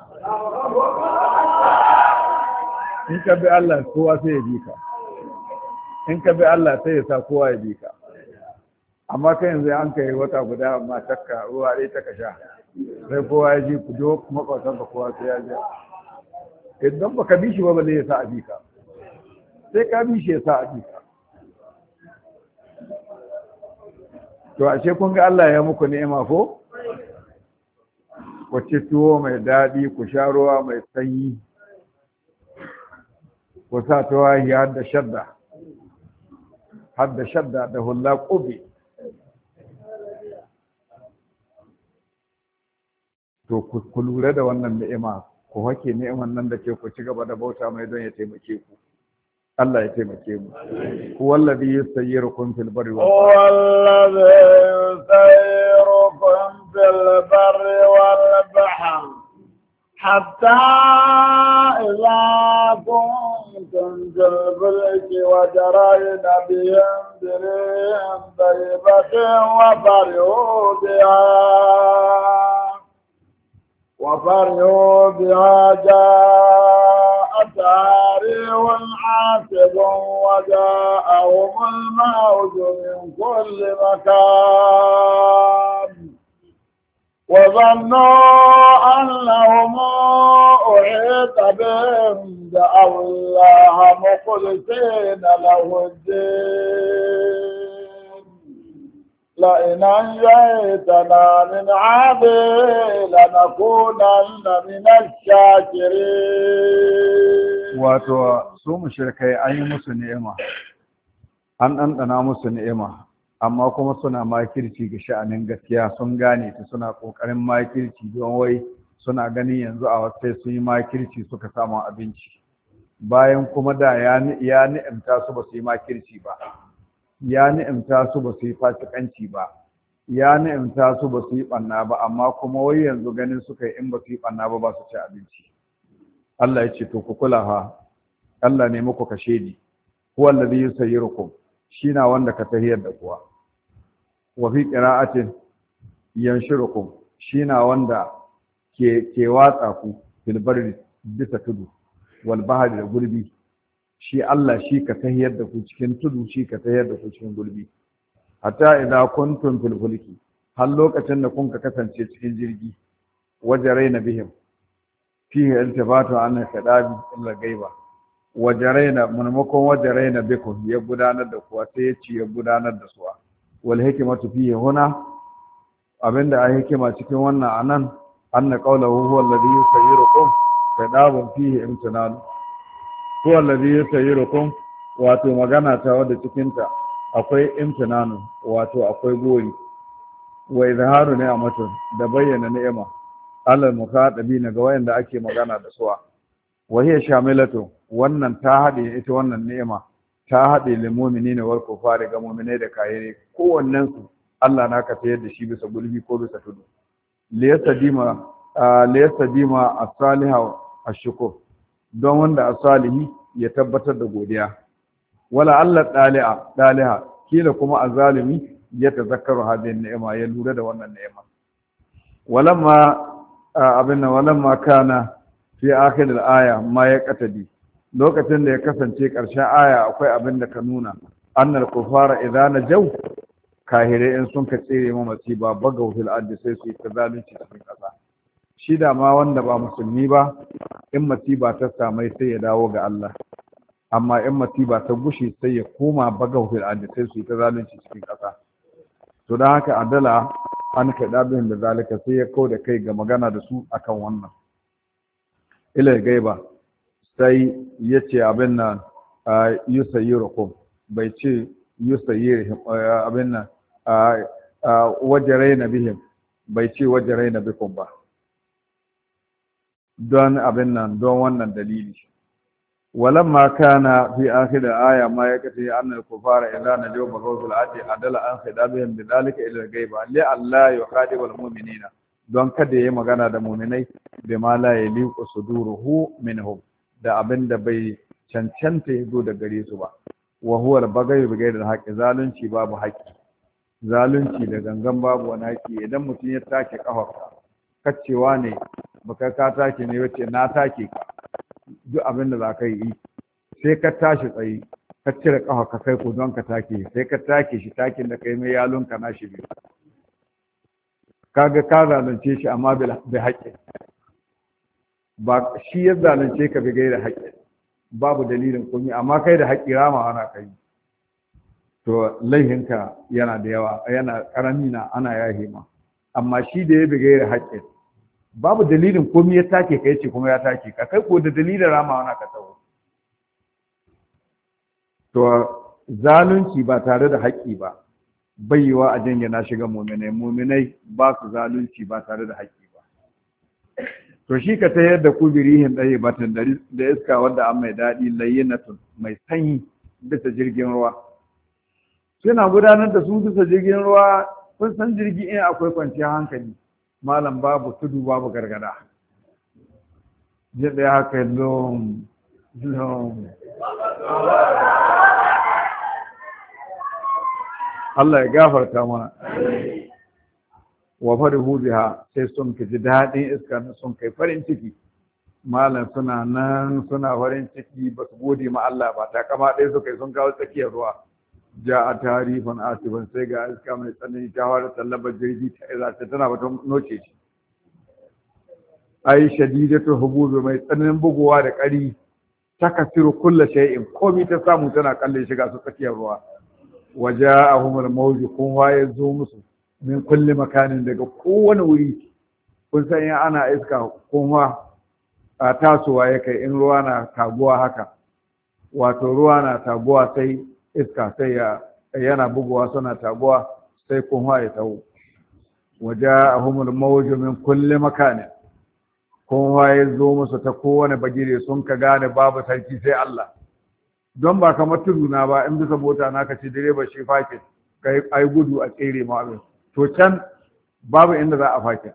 in ka bi Allah kowa sai ya bi ka in ka bi Allah sai ya sa kowa ya bi ka amma kai yanzu an kai wata guda amma takka ruwa dai ta kasha sai kowa ya ji ku do makwatan ka kowa sai ya ji idan baka bi shi ba balle ya sa a bi ka sai ka bi shi ya sa a bi ka to ashe kun ga Allah ya muku ni'ima ko ku ci tuwo mai daɗi ku sha ruwa mai sanyi ku sa tawahi har da shadda har da shadda da hulla ƙubi to ku lura da wannan ni'ima ku hake ni'iman nan da ke ku ci gaba da bauta mai don ya taimake ku Allah ya taimake mu wallazi yusayyirukum fil barri wal wallazi yusayyirukum fil barri wal bahr hatta idza kuntum fil fulki wa jarayna bihim birihim tayyibatin wa farihu biha وفرحوا بها جاءتها ريح عاصف وجاءهم الموج من كل مكان وظنوا أنهم أحيط بهم دعوا الله مخلصين له الدين لئن أنجيتنا من عذاب لنكونن من الشاكرين. wato su mushrikai an yi musu ni'ima an ɗanɗana musu ni'ima amma kuma suna makirci ga sha'anin gaskiya sun gane ta suna ƙoƙarin makirci don wai suna ganin yanzu a wasai sun yi makirci suka samu abinci bayan kuma da ya ni'imta su ba su yi makirci ba ya ni'imta su ba su yi fasikanci ba ya ni'imta su ba su yi ɓanna ba amma kuma wai yanzu ganin suka yi in ba su yi ɓanna ba ba su ci abinci Allah ya ce to ku kula ha Allah ne muku kashe ni huwa allazi yusayyirukum shi na wanda ka tahiyar da kuwa wa fi qira'atin yanshurukum shi na wanda ke ke watsa ku fil barri bisa tudu wal bahri da gulbi shi Allah shi ka tahiyar da ku cikin tudu shi ka tahiyar da ku cikin gulbi hatta idza kuntum fil fulki har lokacin da kun ka kasance cikin jirgi wajaraina bihim fihi iltifatu an kadabi illa gaiba wajaraina maimakon wajaraina bikum ya gudanar da kuwa sai ya ce ya gudanar da suwa wal hikmatu fihi huna abinda a hikima cikin wannan anan anna qawluhu huwa alladhi yusayyirukum kadabun fihi imtinan huwa alladhi yusayyirukum wato magana ta wadda cikin ta akwai imtinanu wato akwai gori wa izharu ni'matun da bayyana ni'ima alal mukhadabina ga wayanda ake magana da suwa wa hiya shamilatu wannan ta hade ita wannan ni'ima ta hade lil mu'minina wal kufari ga mu'minai da kafirai kowannen su Allah na ka tayar da shi bisa gulbi ko bisa tudu liyastadima liyastadima as-salihu ash-shukur don wanda as-salihi ya tabbatar da godiya wala Allah dali'a daliha kila kuma azalimi ya tazakkaru hadin ni'ima ya lura da wannan ni'ima walamma abin nan walamma kana fi akhir al-aya ma ya katadi lokacin da ya kasance ƙarshen aya akwai abin da ka nuna annal kufara idza najaw kahire in sun ka tsere ma masiba bagaw fil ardi sai su ta zalunci cikin kasa shi da ma wanda ba musulmi ba in masiba ta samai sai ya dawo ga Allah amma in masiba ta gushe sai ya koma bagaw fil ardi sai su ta zalunci cikin kasa to dan haka adala an kaɗa bin da zalika sai ya kau da kai ga magana da su akan wannan ila gaiba sai ya ce abin nan yusayyirukum bai ce yusayyirihim abin nan wajarai na bihim bai ce wajarai na bikum ba don abin nan don wannan dalili ولما كان في آخر الآية ما يكفي أن الكفار إذا نجوا بغوث العدل عدل عن خطابهم بذلك إلى الغيبة لئلا يخاطب المؤمنين don kada ya magana da muminai da ma la yaliqu suduruhu minhum da abin da bai cancanta ya zo da gare su ba wa huwa al-baghy bi ghayri al-haqqi zalunci babu haƙƙi zalunci da gangan babu wani haƙƙi idan mutum ya take kafarka kacewa ne baka ka take ne wace na take ka duk abin da za ka yi sai ka tashi tsaye ka cire ƙafa ka kai ko don ka take sai ka take shi takin da kai mai yalon ka na shi biyu kaga ka zalunce shi amma bai haƙƙi ba shi ya zalunce ka bai gaira haƙƙi babu dalilin komai amma kai da haƙƙi rama ana kai to laihinka yana da yawa yana karami na ana yahe ma amma shi da ya bai gaira haƙƙi babu dalilin komai ya take ka yace kuma ya take ka kai ko da dalilin rama ana ka tawo to zalunci ba tare da haƙƙi ba bai yiwa a jingina shiga mu'minai mu'minai ba su zalunci ba tare da haƙƙi ba to shi ka tayar da kubirihin ɗaya batun da iska wanda an mai daɗi layyinatun mai sanyi bisa jirgin ruwa suna gudanar da su bisa jirgin ruwa kun san jirgi in akwai kwanciyar hankali malam babu tudu babu gargada jin ya haka lom lom Allah ya gafarta mana wa farihu biha sai sun ji daɗin iska sun kai farin ciki malam suna nan suna farin ciki ba su gode ma Allah ba ta kama ɗaya suka yi sun kawo tsakiyar ruwa ja a tarifin asibin sai ga iska mai tsanani ta fara tallabar jirgi ta iza ta tana bata noce shi ai shadidatu hububi mai tsananin buguwa da ƙari ta kasiru kulla shay'in komai ta samu tana kalle shiga su tsakiyar ruwa waja'ahum al-mawj kun waye zo musu min kulli makanin daga kowane wuri kun san ya ana iska kuma a tasowa ya kai in ruwa na taguwa haka wato ruwa na taguwa sai iska sai ya yana buguwa suna taguwa sai kuma ya tawo waja'ahum al-mawj min kulli makanin kuma ya zo musu ta kowane bagire sun ka gane babu sarki sai Allah don ba kamar tuduna ba in bisa mota na ka ce direba shi fakin kai ai gudu a tsere ma abin to can babu inda za a fakin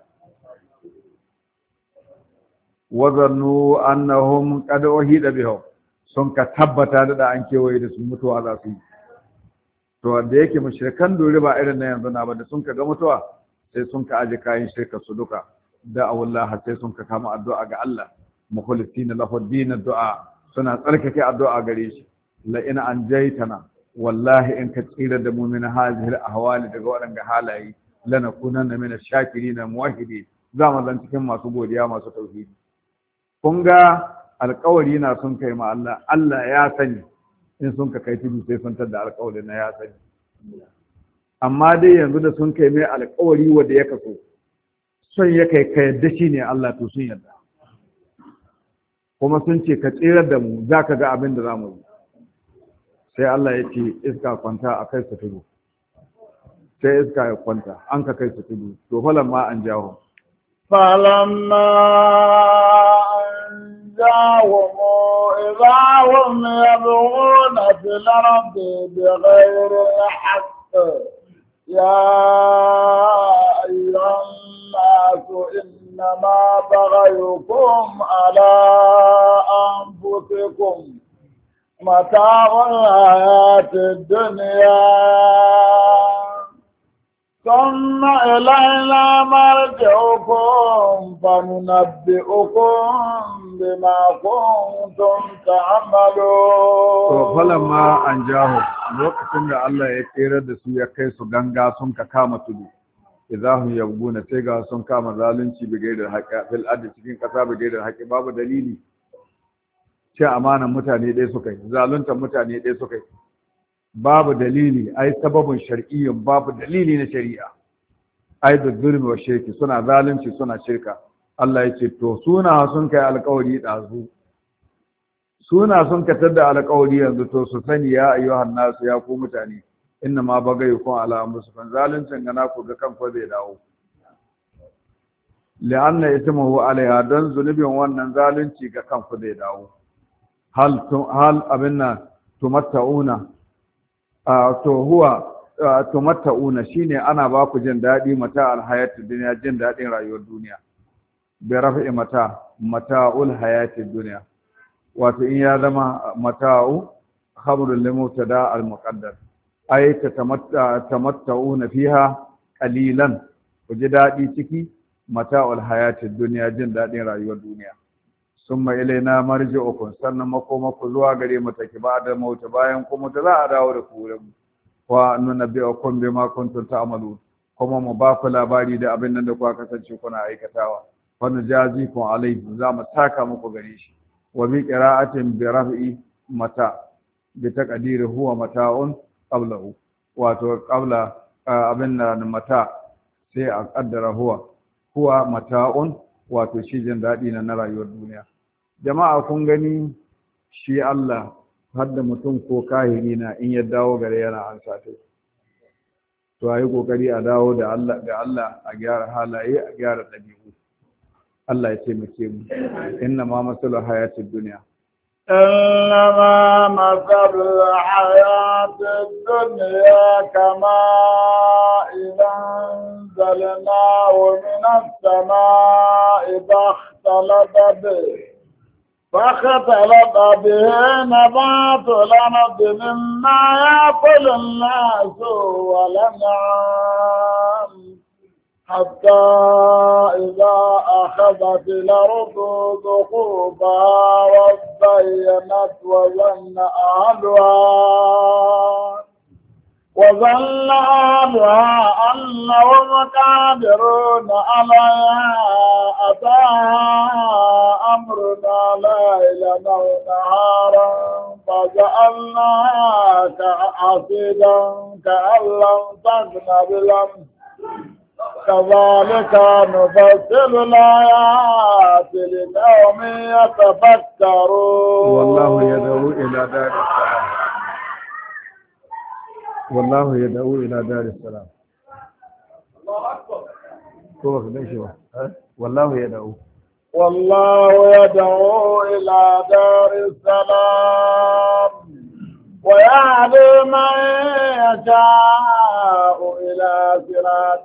wazannu annahum qad uhida bihum sun ka tabbata da an kewaye da su mutuwa za su yi to da yake mushrikan dore ba irin na yanzu na ba da sun ka ga mutuwa sai sun ka aje kayan shirka su duka da Allah sai sun ka kama addu'a ga Allah mukhlisina lahu din addu'a suna tsarkake addu'a gare shi la in anjaytana wallahi in ka tsira da mu min hadhihi ahwali daga waɗanda halaye lanakunanna min ash-shakirin muwahhidin za mu zan cikin masu godiya masu tauhidi kun ga alƙawari na sun kai ma Allah Allah ya sani in sun ka kai tudu sai sun tada alƙawari na ya sani amma dai yanzu da sun kai mai alƙawari wanda ya kaso son ya kai ka yadda shine Allah to sun yadda kuma sun ce ka tsirar da mu za ka ga abin da za mu yi sai Allah ya ce iska kwanta a kai su tudu sai iska ya kwanta an ka kai su tudu to falan ma an jawo فلما أنجاهم إذا هم يبغون في الأرض بغير الحق يا أيها الناس إنما بغيكم على أنفسكم متاع الحياة الدنيا ثم إلينا مرجعكم فننبئكم بما كنتم to تعملون. falamma an jahu lokacin da Allah ya tsere da su ya kai su ganga sun ka kama tudu idahum yabguna sai ga sun kama zalunci bigaidar haƙi fil ardi cikin ƙasa bigaidar haƙi babu dalili ce amanan mutane ɗaya suka yi zaluntar mutane ɗaya suka yi babu dalili ai sababin shar'iyyin babu dalili na shari'a ai da zulmi wa shirki suna zalunci suna shirka Allah ya ce to suna sun kai alƙawari ɗazu suna sun katar da alƙawari yanzu to su sani ya ayyuhan nasu ya ku mutane inna ma bagayukum ala anfusikum zaluncin gana ku ga kanku zai dawo la'anna ismuhu alaiha dan zunubin wannan zalunci ga kanku zai dawo hal hal abinna tumatta'una to huwa tumatta'una shine ana ba ku jin dadi mata alhayatid dunya jin dadin rayuwar duniya bi raf'i mata mata'ul hayatid dunya wato in ya zama mata'u khabrul limutada al muqaddar ay tamatta'una fiha qalilan ku ji dadi ciki mata'ul hayatid dunya jin dadin rayuwar duniya summa ilaina marji'ukum sannan makoma ku zuwa gare mu take ba da mauta bayan kuma ta za a dawo da ku wurin wa nunabbi'ukum bima kuntum ta'malun kuma mu ba ku labari da abin nan da ku kasance kuna aikatawa wa nujazikum alayhi za mu saka muku gare shi wa bi qira'atin bi raf'i mata bi taqdiri huwa mata'un qablahu wato qabla abin nan mata sai a kaddara huwa huwa mata'un wato shi jin dadi na na rayuwar duniya jama'a kun gani shi Allah har da mutum ko kahiri na in ya dawo gare yana an satai to ayi kokari a dawo da Allah ga Allah a gyara halaye a gyara dabi'u Allah ya taimake mu inna ma masalu hayatid dunya إنما مثل الحياة الدنيا كماء إذا أنزلناه من السماء فاختلط به فاختلط به نبات الأرض مما يأكل الناس والأنعام حتى إذا أخذت الأرض ذقوبها وزينت وظن أهلها وظن أهلها أنهم قادرون عليها أتاها أمرنا ليلا أو نهارا فجعلناها كحصيدا كأن لم تغن بالأمس كذلك نفصل الآيات لقوم يتفكرون والله يدعو إلى دار السلام والله يدعو إلى دار السلام والله يدعو والله يدعو إلى دار السلام ويهدي من يشاء إلى صراط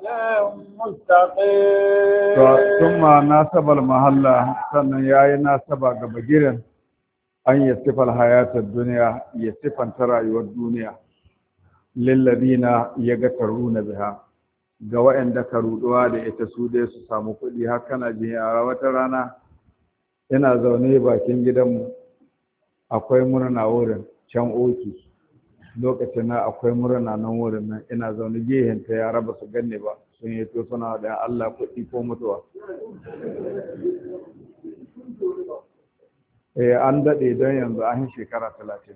مستقيم ثم ناسب المحلة سنة ياي ناسب غبجيرن أن يصف الحياة الدنيا يصف ترى الدنيا للذين يغترون بها ga waɗanda ka ruɗuwa da ita su dai su samu kuɗi har kana jin yara wata rana ina zaune bakin gidanmu akwai murna wurin can oki lokacin na akwai murna nan wurin nan ina zaune gehen ta yara ba su ganne ba sun yi to suna da Allah kuɗi ko mutuwa eh an daɗe don yanzu an yi shekara talatin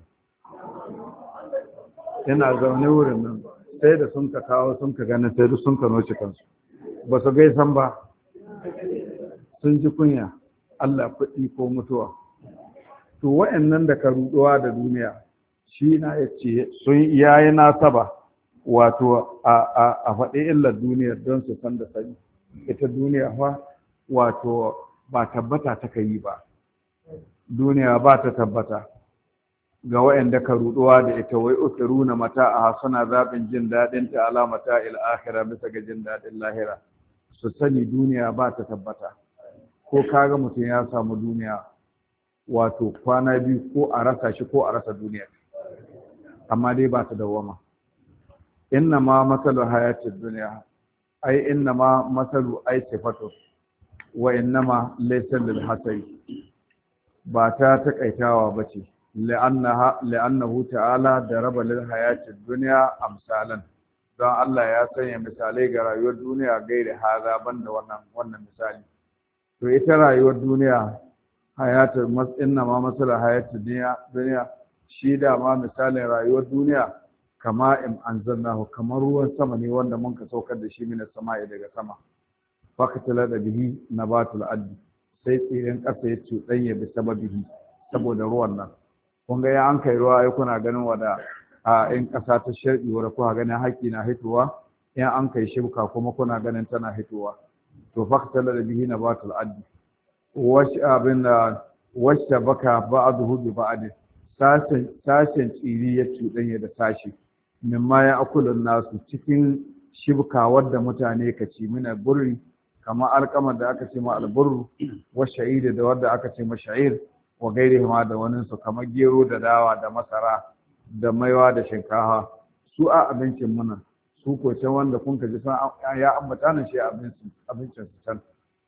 ina zaune wurin nan sai da sun ka kawo sun ka gani sai duk sun ka noce kansu ba su gaisan ba sun ji kunya Allah kuɗi ko mutuwa to wa'annan da ka ruɗuwa da duniya shi na ya ce sun yayi nasaba wato a faɗi illar duniyar don su san da sani ita duniya fa wato ba tabbata ta yi ba duniya ba ta tabbata ga wa'anda ka ruɗuwa da ita wai usiruna mata'a suna zaɓin jin daɗin ta ala mata'il akhirah bisa ga jin daɗin lahira su sani duniya ba ta tabbata ko kaga mutum ya samu duniya wato kwana biyu ko a rasa shi ko a rasa duniya amma dai ba ta dawama inna ma masalu hayatid dunya ai inna ma masalu ai sifatu wa inna ma laysa lil hasari ba ta takaitawa bace la'annaha la'annahu ta'ala daraba lil hayatid dunya amsalan don Allah ya sanya misalai ga rayuwar duniya gaire haza banda wannan wannan misali to ita rayuwar duniya hayatul mas'inna ma masala hayatud dunya duniya shi da ma misalin rayuwar duniya kama in anzalnahu kamar ruwan sama ne wanda mun ka saukar da shi mina sama'i daga sama fakatala da bihi nabatul addi sai tsirin ƙasa ya cuɗanya bi sababihi saboda ruwan nan kun ga ya an kai ruwa ai kuna ganin wada a in ƙasa ta sharɗi wadda kuka ganin haƙƙi na hitowa in an kai shibka kuma kuna ganin tana hitowa to fakatala da bihi nabatul addi wash abin da wacce baka ba'duhu bi ba'd sashen sashen tsiri ya cuɗanya da sashi mimma ya akulun nasu cikin shibka wadda mutane ka ci mina burri kamar alkamar da aka ce ma alburru wa sha'ir da wadda aka ce ma sha'ir wa gairi ma da wani su kamar gero da dawa da masara da maiwa da shinkafa su a abincin muna su ko can wanda kun ka ji san ya ambata nan shi abincin abincin su can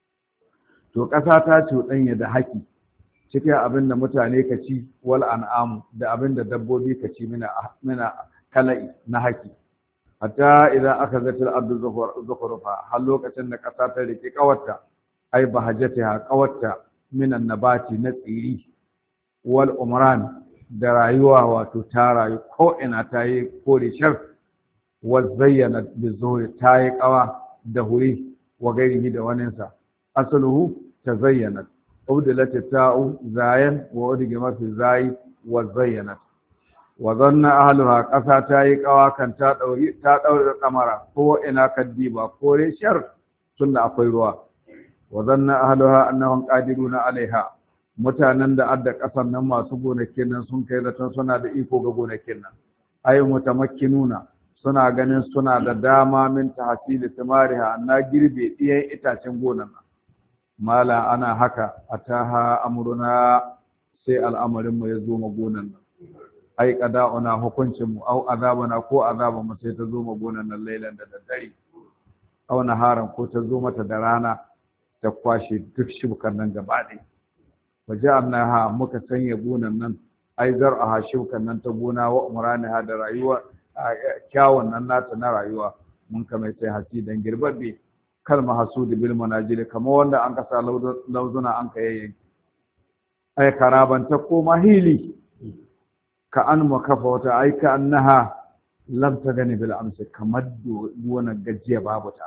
to ƙasa ta cuɗanya da haƙi cikin abin da mutane ka ci wal an'amu da abin da dabbobi ka ci mina mina kala'i na haƙi hatta idan aka zatil abdu zukhrufa har lokacin da ƙasa ta rike ƙawarta ai bahajatiha ƙawarta minan nabati na tsiri wal umran da rayuwa wato ta rayu ko ina ta yi kore shar wa zayyana bizuhri ta yi ƙawa da huri wa gairihi da waninsa asaluhu ta zayyana ubdilat ta'u zayan wa udgima fi zayi wa zayyanat wa zanna ahluha ƙasa ta yi ƙawa kan ta ɗauri ta ɗaure kamara ko ina kaddiba ko reshar tunda akwai ruwa wa zanna ahluha annahum qadiruna alaiha mutanen da adda ƙasar nan masu gonakin nan sun kai zaton suna da iko ga gonakin nan ay mutamakkinuna suna ganin suna da dama min tahsili tamariha na girbe ɗiyan itacen gonan nan mala ana haka ataha amruna sai al'amarin mu ya zo ma gonan nan ai qada'una hukuncin mu au azabana ko azaban mu sai ta zo ma gonan nan lailan da daddare au naharan ko ta zo mata da rana ta kwashe duk shibkan nan gaba ɗaya waja'alnaha muka sanya gonan nan ai zar'aha shibkan nan ta gona wa umranaha da rayuwa kyawun nan nata na rayuwa mun kama sai hasidan girbabbe kalma hasudi bil manajil kamar wanda an kasa lauzuna an kayayyanki ai karaban ta koma hili ka an makafa wata aika annaha lam gani bil amsi kamar duwana gajiya babu ta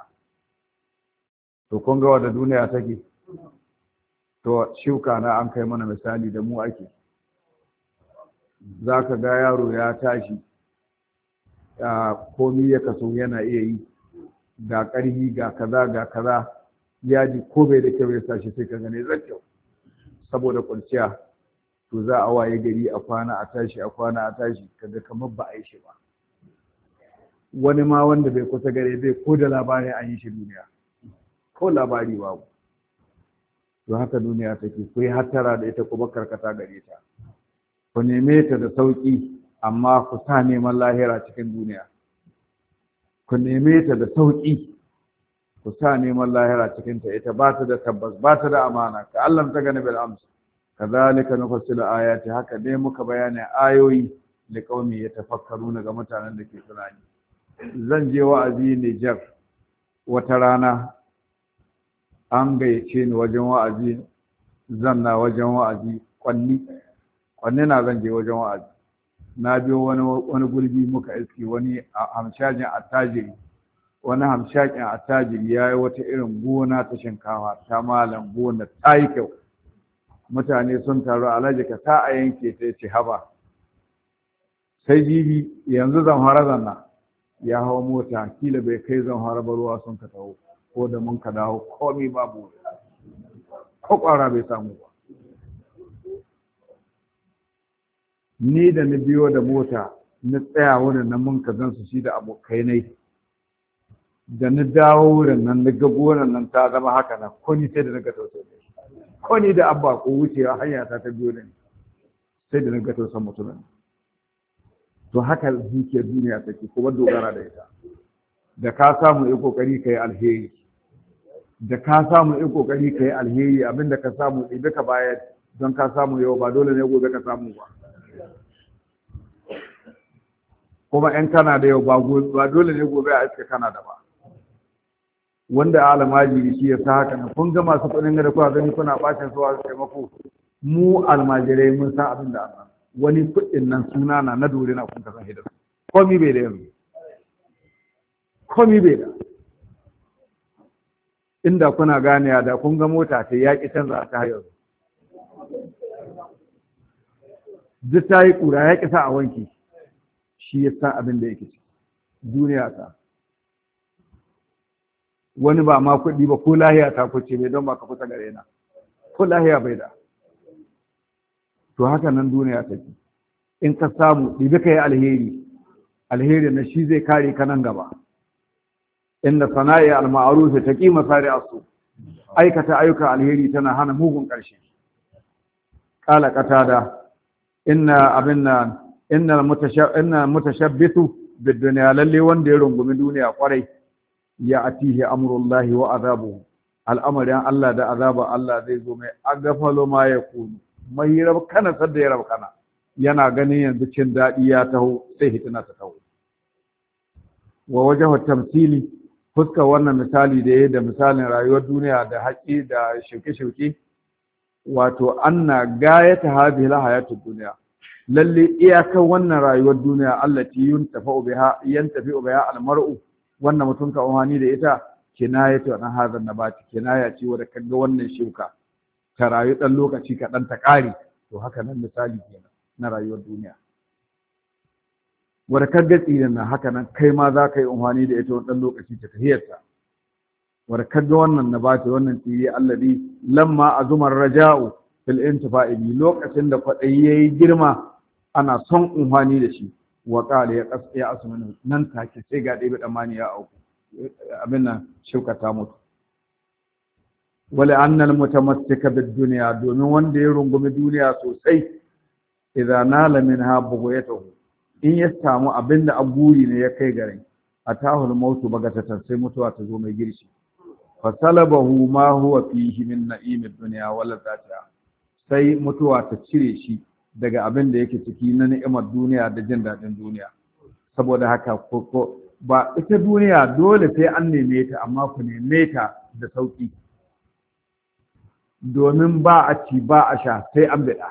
to kun ga wadda duniya take to shuka na an kai mana misali da mu ake zaka ga yaro ya tashi a komi ya kaso yana iya yi ga ƙarfi ga kaza ga kaza ya ji ko bai da kyau ya tashi sai ka gane zai kyau saboda kwanciya to za a waye gari a kwana a tashi a kwana a tashi kaga kamar ba a yi shi ba wani ma wanda bai kusa gare bai ko da labari an yi shi duniya ko labari babu to haka duniya take ku yi hattara da ita kuma karkata gare ta ku neme ta da sauki amma ku sa neman lahira cikin duniya ku neme ta da sauki ku sa neman lahira cikin ta ita ba ta da tabbas ba ta da amana ka Allah ta gane bil amsa kazalika nufassilu ayati haka dai muka bayani ayoyi da kaumi ya tafakkaruna ga mutanen da ke tunani zan je wa'azi Niger wata rana an gayyace ni wajen wa'azi zan na wajen wa'azi kwanni kwanni na zan je wajen wa'azi na biyo wani wani gurbi muka iski wani hamshajin attajiri wani hamshakin attajiri yayi wata irin gona ta shinkafa ta malam gona ta yi kyau mutane sun taru alhaji ka sa a yanke ta ce haba sai jibi yanzu zamfara zanna ya hawa mota kila bai kai zamfara ba ruwa sun ka taho ko da mun ka dawo komai babu ko kwara bai samu ba ni da ni biyo da mota ni tsaya wurin nan mun ka zan su shi da abokai nai da ni dawo wurin nan na ga gonan nan ta zama haka na ko ni sai da na ga tausayi ko ni da abba ko wucewa hanya ta ta biyo ne sai da na ga tausayin mutumin to haka zuciyar duniya take kuma dogara da ita da ka samu yi kokari ka yi alheri da ka samu yi kokari ka yi alheri abinda ka samu ɗibe ka bayar don ka samu yau ba dole ne gobe ka samu ba, kuma in kana da yau ba dole ne gobe a iska kana da ba. Wanda almajiri shi ya sa haka nan. Kun ga masu kuɗin da kuka gani kuna bacin suwa su taimako, mu almajirai mun san abin da Allah, wani kuɗin nan suna na na dore na kun ka san hidda komi bai da yanzu, komi bai da. Inda kuna gane da kun ga mota ta yaƙi canza ta yanzu, duk ta yi ƙura ya ƙi sa a wanki. Shi ya san abin da yake ci duniya ta. Wani ba ma kuɗi ba ko lahiya ta kuce mai don ba ka kusa gare na, ko lahiya bai da. To haka nan duniya ta ce, in ka samu ɗibi ka yi alheri, alheri na shi zai kare ka nan gaba. Inda sana'i al-ma'ruf ta kima sari asu, aikata ayyukan alheri tana hana mugun ƙarshe. Qala qatada inna abinna inna mutashabbitu bid dunya, lalle wanda ya rungumi duniya kwarai, ya atihi amrullahi wa azabuhu, al'amarin Allah da azaba Allah zai zo mai agafalo ma ya kunu, mai rab kana sadda ya rab kana, yana ganin yanzu cin daɗi ya taho sai hitina ta taho. Wa wajhu tamsili, fuska wannan misali da yayi da misalin rayuwar duniya da haƙi da shauke-shauke, wato anna gayata hadhihi alhayatud dunya, lalle iyakar wannan rayuwar duniya allati yuntafa biha yantafi biha almar'u, wannan mutum ka umani da ita, kinayatu an hadha nabati, kinaya ce wanda kaga wannan shuka ta rayu dan lokaci kaɗan ta ƙare, to haka nan misali kenan na rayuwar duniya. Wanda kaga tsirin nan haka nan kai ma za ka yi umani da ita wani dan lokaci ta tahiyarta. Wanda kaga wannan nabati, wannan tsiri alladhi lamma azumar raja'u fil intifa'i bi, lokacin da kwaɗayi yayi girma ana son umani da shi, wa qala ya qas ya asmanu, nan take sai ga dai bidamani ya auku, abin nan shuka ta mutu. Wala anna al mutamassika bid dunya, domin wanda ya rungumi duniya sosai, idan nala minha bughayatuhu, in ya samu abin da aguri ne ya kai garin, atahul mautu bagatatan, sai mutuwa ta zo mai girshi. Fasalabahu ma huwa fihi min na'imid dunya wal ladatiha, sai mutuwa ta cire shi daga abin da yake ciki na ni'imar duniya da jin daɗin duniya. Saboda haka ko ba ita duniya dole sai an neme ta, amma ku neme ta da sauki, domin ba a ci ba a sha sai an bida,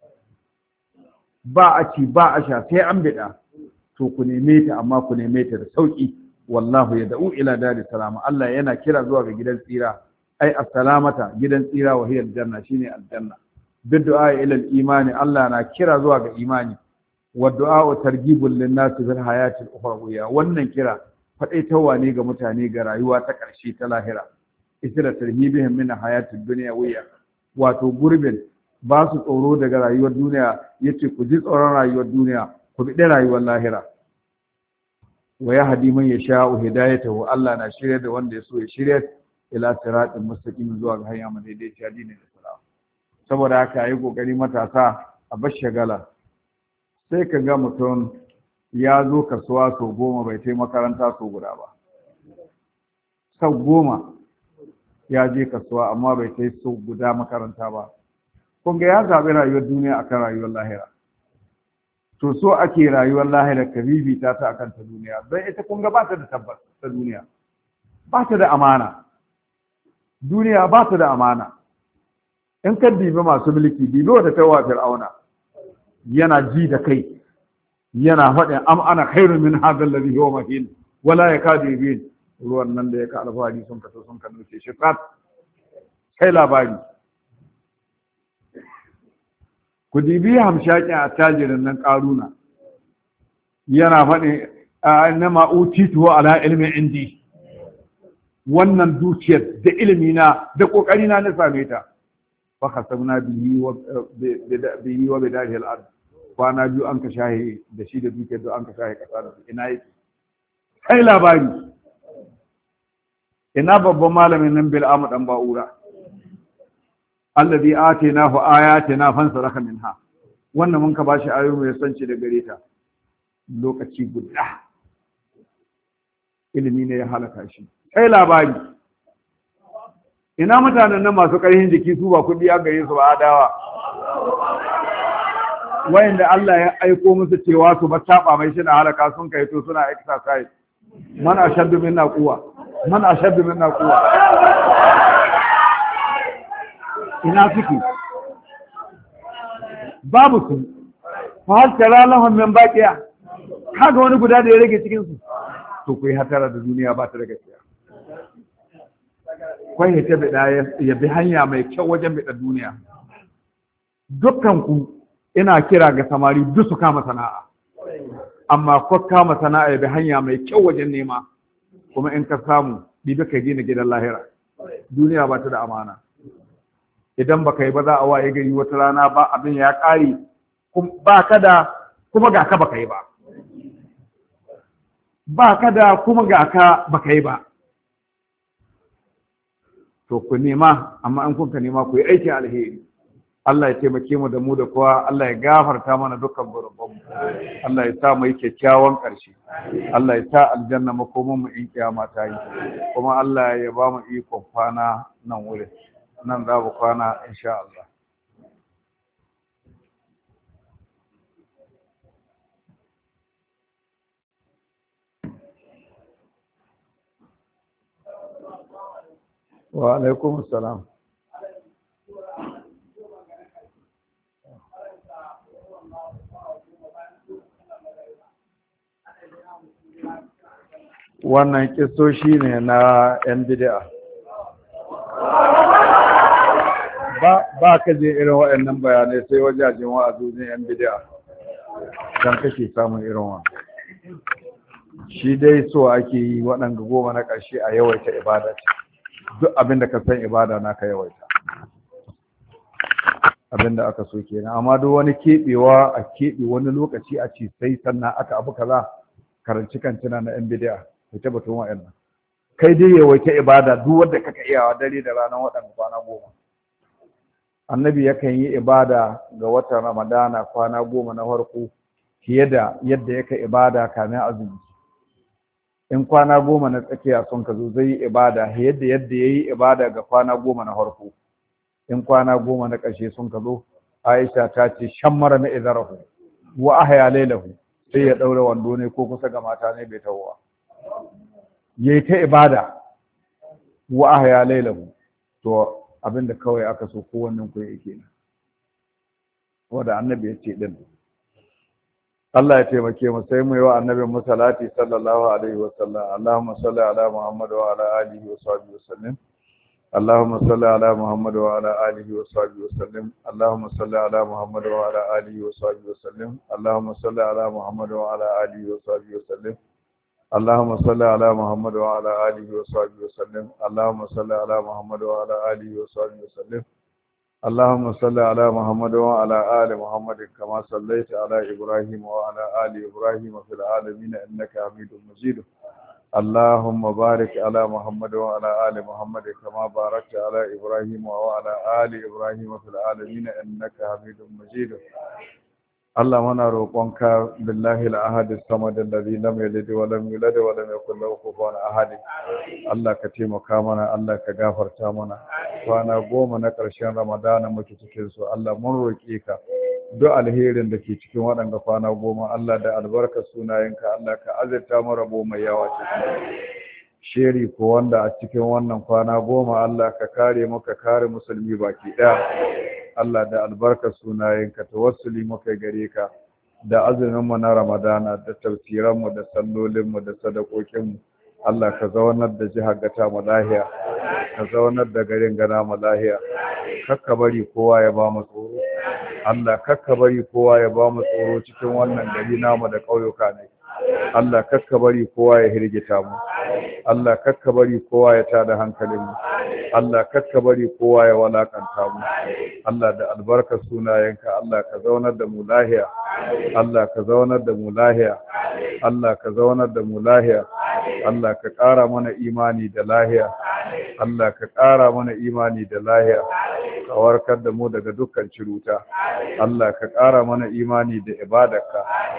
ba a ci ba a sha sai an bida, to ku neme ta, amma ku neme ta da sauki. Wallahu yad'u ila daris salama, Allah yana kira zuwa ga gidan tsira, ai assalamata, gidan tsira, wa hiya aljanna, shine aljanna. Bid'a ila al-imani, Allah na kira zuwa ga imani. Wa du'a targhibul lin-nas fil hayati al-ukhrawiyya, wannan kira fadaitawa ne ga mutane ga rayuwa ta ƙarshe ta lahira. Isra tarhibihim min hayati ad-dunyawiyya, wato gurbin ba su tsoro daga rayuwar duniya, yace ku ji tsoron rayuwar duniya, ku bi rayuwar lahira. Wa yahdi man yasha'u hidayatahu, Allah na shirye da wanda ya so ya shirye ila siratin mustaqim, zuwa ga hanya madaidaiciya, dinin Islam. Saboda haka yi kokari matasa a bar shagala. Sai ka ga mutum ya zo kasuwa sau goma bai tai makaranta sau guda ba, sau goma ya je kasuwa amma bai tai sau guda makaranta ba. Kun ga ya zaɓi rayuwar duniya akan rayuwar lahira. To so ake rayuwar lahira ka bibita ta akan ta duniya, don ita kun ga ba ta da tabbas ta duniya, ba ta da amana. Duniya ba ta da amana. In ka dibi masu mulki, dibi wata tawa Fir'auna, yana ji da kai, yana faɗin am ana khairun min hadha alladhi huwa mahin wala yakadu yubin. Ruwan nan da ya ka alfahari sun kaso sun ka nuce shi fat, kai labari. Ku dibi hamshakin attajirin nan Karuna, yana faɗin annama utitu ala ilmin indi, wannan dukiyar da ilimi na da kokari na na same ta. Fa hasabna bihi wa bihi wa bidahi al-ard, kwana biyu an ka shahe da shi da dukiyar da an ka shahe kasa da ina yake. Kai labari, ina babban malamin nan Bil'amu dan Ba'ura, alladhi atainahu ayatina fansaraka minha, wannan mun ka bashi ayoyi mai sanci da gare ta. Lokaci guda ilimi ne ya halaka shi. Kai labari, ina mutanen nan masu ƙarfin jiki su ba kuɗi a gare su ba adawa wayanda Allah ya aiko musu cewa su ba taba mai shi na halaka sun kai to suna exercise man ashaddu minna quwwa man ashaddu minna quwwa ina suke babu su fa hal tara lahum min baqiya kaga wani guda da ya rage cikin su to kai hatara da duniya ba ta da gaskiya kwai ya tabi da ya bi hanya mai kyau wajen bida duniya dukkan ku ina kira ga samari duk su kama sana'a amma ko kama sana'a ya bi hanya mai kyau wajen nema kuma in ka samu bibi ka gina gidan lahira duniya ba ta da amana idan baka yi ba za a waye gari wata rana ba abin ya ƙare ba ka da kuma ga ka baka yi ba ba ka da kuma ga ka baka yi ba to ku nema amma in kun ka nema ku yi aikin alheri Allah ya taimake mu da mu da kowa Allah ya gafarta mana dukkan gurbin Allah ya sa mu yi kyakkyawan ƙarshe Allah ya sa aljanna makoman mu in kiyama ta yi kuma Allah ya ba mu ikon kwana nan wurin nan za mu kwana insha Allah wa alaikum assalam wannan kisoshi ne na yan bid'a ba ba ka je irin waɗannan bayanai sai wajajen wa'azojin yan bid'a dan kake samun irin wannan shi dai so ake yi waɗanda goma na ƙarshe a yawaita ibada ce duk abinda ka san ibada na ka yawaita abinda aka so kenan amma duk wani keɓewa a keɓe wani lokaci a ci sai sannan aka abu kaza karanci kantina na yan bid'a ku tabbatun wa'annan kai dai yawaita ibada duk wanda kaka iyawa dare da ranar waɗanda kwana goma annabi yakan yi ibada ga watan ramadana kwana goma na farko fiye da yadda yake ibada kamin azumi in kwana goma na tsakiya sun ka zo zai yi ibada yadda yadda yayi ibada ga kwana goma na farko in kwana goma na ƙarshe sun ka zo Aisha ta ce shammara na idarahu wa ahya lailahu sai ya daura wando ne ko kusa ga mata ne bai tawowa yayi ta ibada wa ahya lailahu to abinda kawai aka so kowannen ku yake ne wanda annabi ya ce din Allah ya taimake mu sai mu yi wa annabin mu salati sallallahu alaihi wa sallam Allahumma salli ala Muhammad wa ala alihi wa sahbihi wa sallim Allahumma salli ala Muhammad wa ala alihi wa sahbihi wa sallim Allahumma salli ala Muhammad wa ala alihi wa sahbihi wa sallim Allahumma salli ala Muhammad wa ala alihi wa sahbihi wa sallim اللهم صل على محمد وعلى آله وصحبه وسلم اللهم صل على محمد وعلى آله وصحبه وسلم اللهم صل على محمد وعلى آل محمد كما صليت على إبراهيم وعلى آل إبراهيم في العالمين إنك حميد مجيد اللهم بارك على محمد وعلى آل محمد كما باركت على إبراهيم وعلى آل إبراهيم في العالمين إنك حميد مجيد Allah muna roƙonka billahi al-ahad as-samad alladhi lam yalid wa lam yulad wa lam yakul lahu kufuwan ahad Allah ka taimaka mana Allah ka gafarta mana kwana goma na ƙarshen Ramadana muke cikin su Allah mun roƙe ka duk alherin da ke cikin waɗanda kwana goma Allah da albarkar sunayenka Allah ka azurta mu rabo mai yawa cikin sheri ko wanda a cikin wannan kwana goma Allah ka kare mu ka kare musulmi baki ɗaya Allah da albarkar sunayenka tawassuli muka gare ka da azumin mu na Ramadana da tafsiran mu da sallolin mu da sadakokin mu Allah ka zaunar da jihar gata mu lahiya ka zaunar da garin gana mu lahiya kakka bari kowa ya ba mu tsoro Allah kakka bari kowa ya ba mu tsoro cikin wannan gari namu da ƙauyuka ne Allah kakka bari kowa ya hirgita mu Allah kakka bari kowa ya tada hankalin mu Allah kakka bari kowa ya walakanta mu Allah da albarkar sunayenka Allah ka zaunar da mu lahiya Allah ka zaunar da mu lahiya Allah ka zaunar da mu lahiya Allah ka ƙara mana imani da lahiya Allah ka ƙara mana imani da lahiya ka warkar da mu daga dukkan ciruta Allah ka ƙara mana imani da ibadarka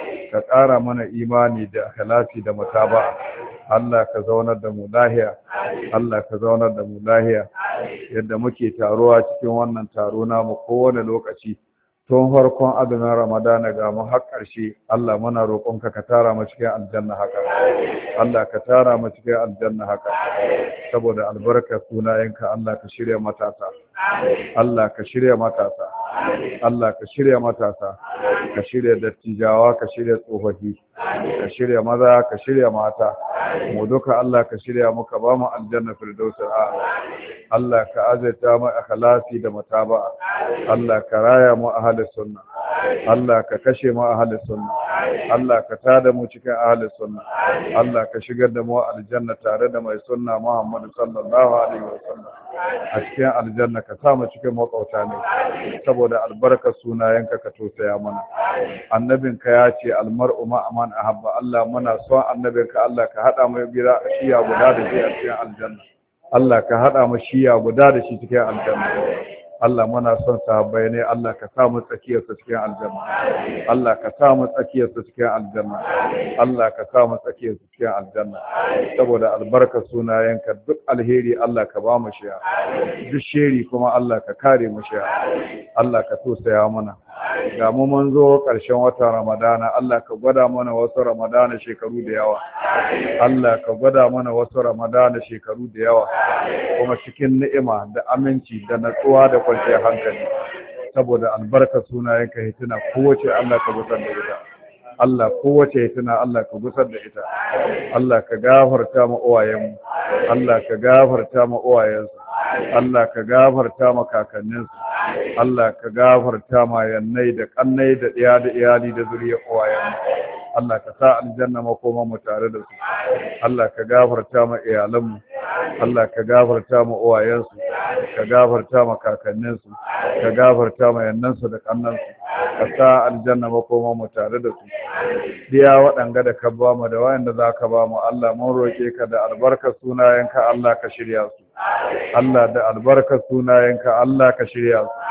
ka ƙara mana imani da ikhlasi da mutaba'a Allah ka zaunar da mu lahiya Allah ka zaunar da mu lahiya yadda muke taruwa cikin wannan taro namu kowane lokaci tun farkon azumin Ramadana ga mu har ƙarshe Allah muna roƙonka ka tara mu cikin aljanna haka Allah ka tara mu cikin aljanna haka saboda albarkar sunayenka Allah ka shirya matasa Allah ka shirya matasa Allah ka shirya matasa ka shirya dattijawa ka shirya tsofaffi ka shirya maza ka shirya mata mu duka Allah ka shirya muka ba mu aljanna firdausul a'la Allah ka azaita mu ikhlasi da mutaba'a Allah ka raya mu ahlus sunna Allah ka kashe mu ahlus sunna Allah ka tada mu cikin ahlus sunna Allah ka shigar da mu aljanna tare da mai sunna Muhammad sallallahu alaihi wasallam a cikin aljanna ka sa mu cikin makauta ne saboda albarkar sunayenka ka tosaya mana annabinka ya ce almar'u ma aman ahabba Allah muna son annabinka Allah ka hada mu gida shiya guda da shi a cikin aljanna Allah ka hada mu shiya guda da shi cikin aljanna Allah muna son sahabbai ne Allah ka sa mu tsakiyar su cikin aljanna Allah ka sa mu tsakiyar su cikin aljanna Allah ka sa mu tsakiyar su cikin aljanna saboda albarkar sunayenka duk alheri Allah ka ba mu shiya duk sheri kuma Allah ka kare mu shiya Allah ka tosaya mana ga mu mun zo ƙarshen watan Ramadana Allah ka gwada mana wasu Ramadana shekaru da yawa Allah ka gwada mana wasu Ramadana shekaru da yawa kuma cikin ni'ima da aminci da natsuwa da kwanciyar hankali saboda albarkar sunayenka hituna kowace Allah ka gusar da ita Allah kowace hituna Allah ka gusar da ita Allah ka gafarta mu uwayenmu Allah ka gafarta mu uwayensu Allah ka gafarta ma kakanninsu Allah ka gafarta ma yannai da kannai da iya da iyali da zuriyar uwayenmu Allah ka sa aljanna makoma mu tare da su Allah ka gafarta ma iyalanmu Allah ka gafarta ma uwayensu ka gafarta ma kakanninsu ka gafarta ma yannansu da kannansu ka sa aljanna makoma mu tare da su diya waɗanga da ka ba mu da wayanda za ka ba mu Allah mun roƙe ka da albarkar sunayenka Allah ka shirya su Allah da albarkar sunayenka Allah ka shirya su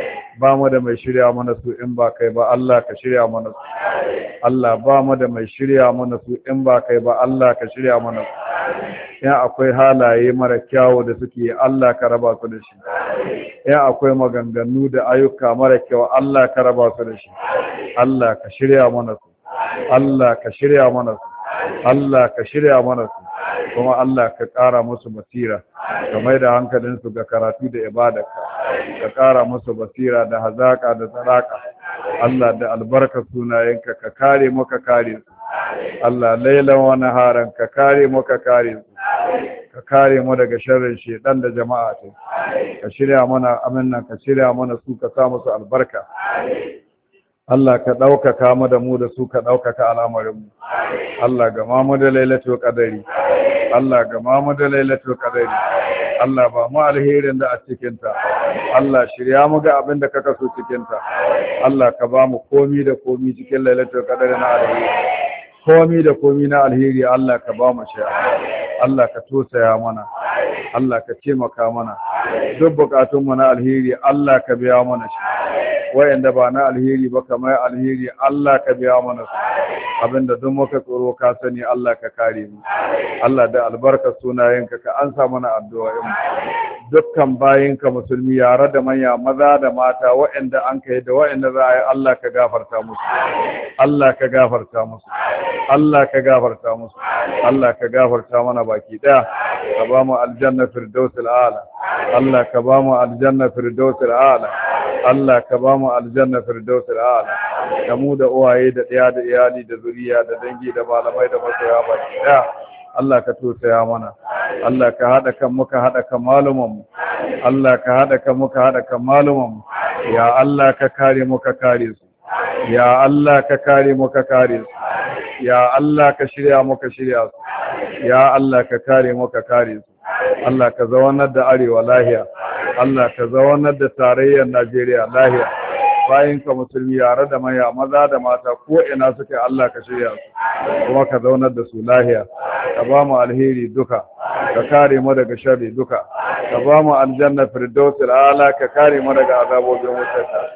ba mu da mai shirya mana su in ba kai ba Allah ka shirya mana su Allah ba mu da mai shirya mana su in ba kai ba Allah ka shirya mana su in akwai halaye mara kyawu da suke Allah ka raba su da shi in akwai maganganu da ayyuka mara kyau Allah ka raba su da shi Allah ka shirya mana su Allah ka shirya mana su Allah ka shirya mana su kuma Allah ka ƙara musu basira ka mai da hankalinsu ga karatu da ibadarka ka ƙara musu basira da hazaka da tsaraka Allah da albarka sunayenka ka kare mu ka kare su Allah lailan wa naharan ka kare mu ka kare su ka kare mu daga sharrin shedan da jama'a ta ka shirya mana aminnan ka shirya mana su ka sa musu albarka Allah ka ɗaukaka mu da mu da su ka ɗaukaka al'amarinmu Allah gama mu da lailatul qadari Allah gama mu da lailatul qadari Allah ba mu alherin da a cikinta Allah shirya mu ga abin da kaka so cikinta Allah ka ba mu komi da komi cikin lailatul qadari na alheri komi da komi na alheri Allah ka ba mu shi Allah ka tosaya mana Allah ka taimaka mana duk bukatunmu na alheri Allah ka biya mana shi wayanda ba na alheri ba kamar alheri Allah ka biya mana su abinda duk muka tsoro ka sani Allah ka kare mu Allah da albarka sunayenka ka ansa mana addu'o'in dukkan bayinka musulmi yare da manya maza da mata wayanda an kai da wayanda za a yi Allah ka gafarta musu Allah ka gafarta musu Allah ka gafarta musu Allah ka gafarta mana baki daya ka ba mu aljanna firdausul a'la Allah ka ba mu aljanna firdausul a'la Allah ka ba mu aljanna firdausul a'la da mu da uwaye da ɗaya da iyali da zuriya da dangi da malamai da masoya baki daya Allah ka tosaya mana Allah ka hada kan muka hada kan maluman mu Allah ka hada kan muka hada kan maluman mu ya Allah ka kare mu ka kare su ya Allah ka kare mu ka kare su ya Allah ka shirya mu ka shirya su ya Allah ka kare mu ka kare su Allah ka zaunar da arewa lahiya Allah ka zaunar da tarayyar Najeriya lahiya bayan ka musulmi yare da maya maza da mata ko ina suke Allah ka shirya su kuma ka zaunar da su lahiya ka ba mu alheri duka ka kare mu daga sharri duka ka ba mu aljanna firdausul a'la ka kare mu daga azabobin wutarka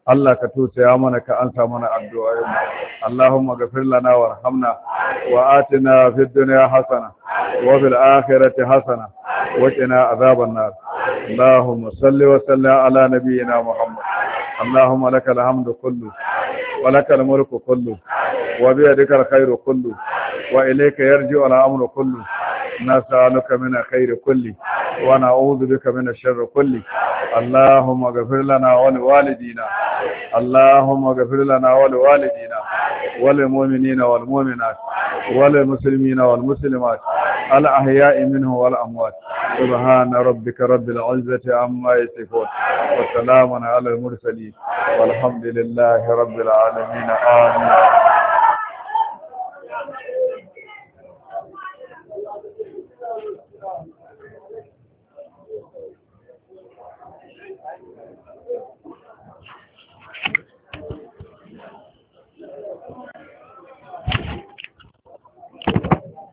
Allah ka tusaya mana ka ansa mana addu'o'in Allahumma ghfir lana warhamna wa atina fid dunya hasana wa fil akhirati hasana wa qina adhaban nar Allahumma salli wa sallim ala nabiyyina Muhammad Allahumma lakal hamdu kullu wa lakal mulku kullu wa bi yadika al-khayru kullu wa ilayka yarji'u al-amru kullu نسألك من خير كله ونعوذ بك من الشر كله اللهم اغفر لنا ولوالدينا اللهم اغفر لنا ولوالدينا وللمؤمنين والمؤمنات وللمسلمين والمسلمات الأحياء منه والأموات سبحان ربك رب العزة عما يصفون وسلام على المرسلين والحمد لله رب العالمين آمين.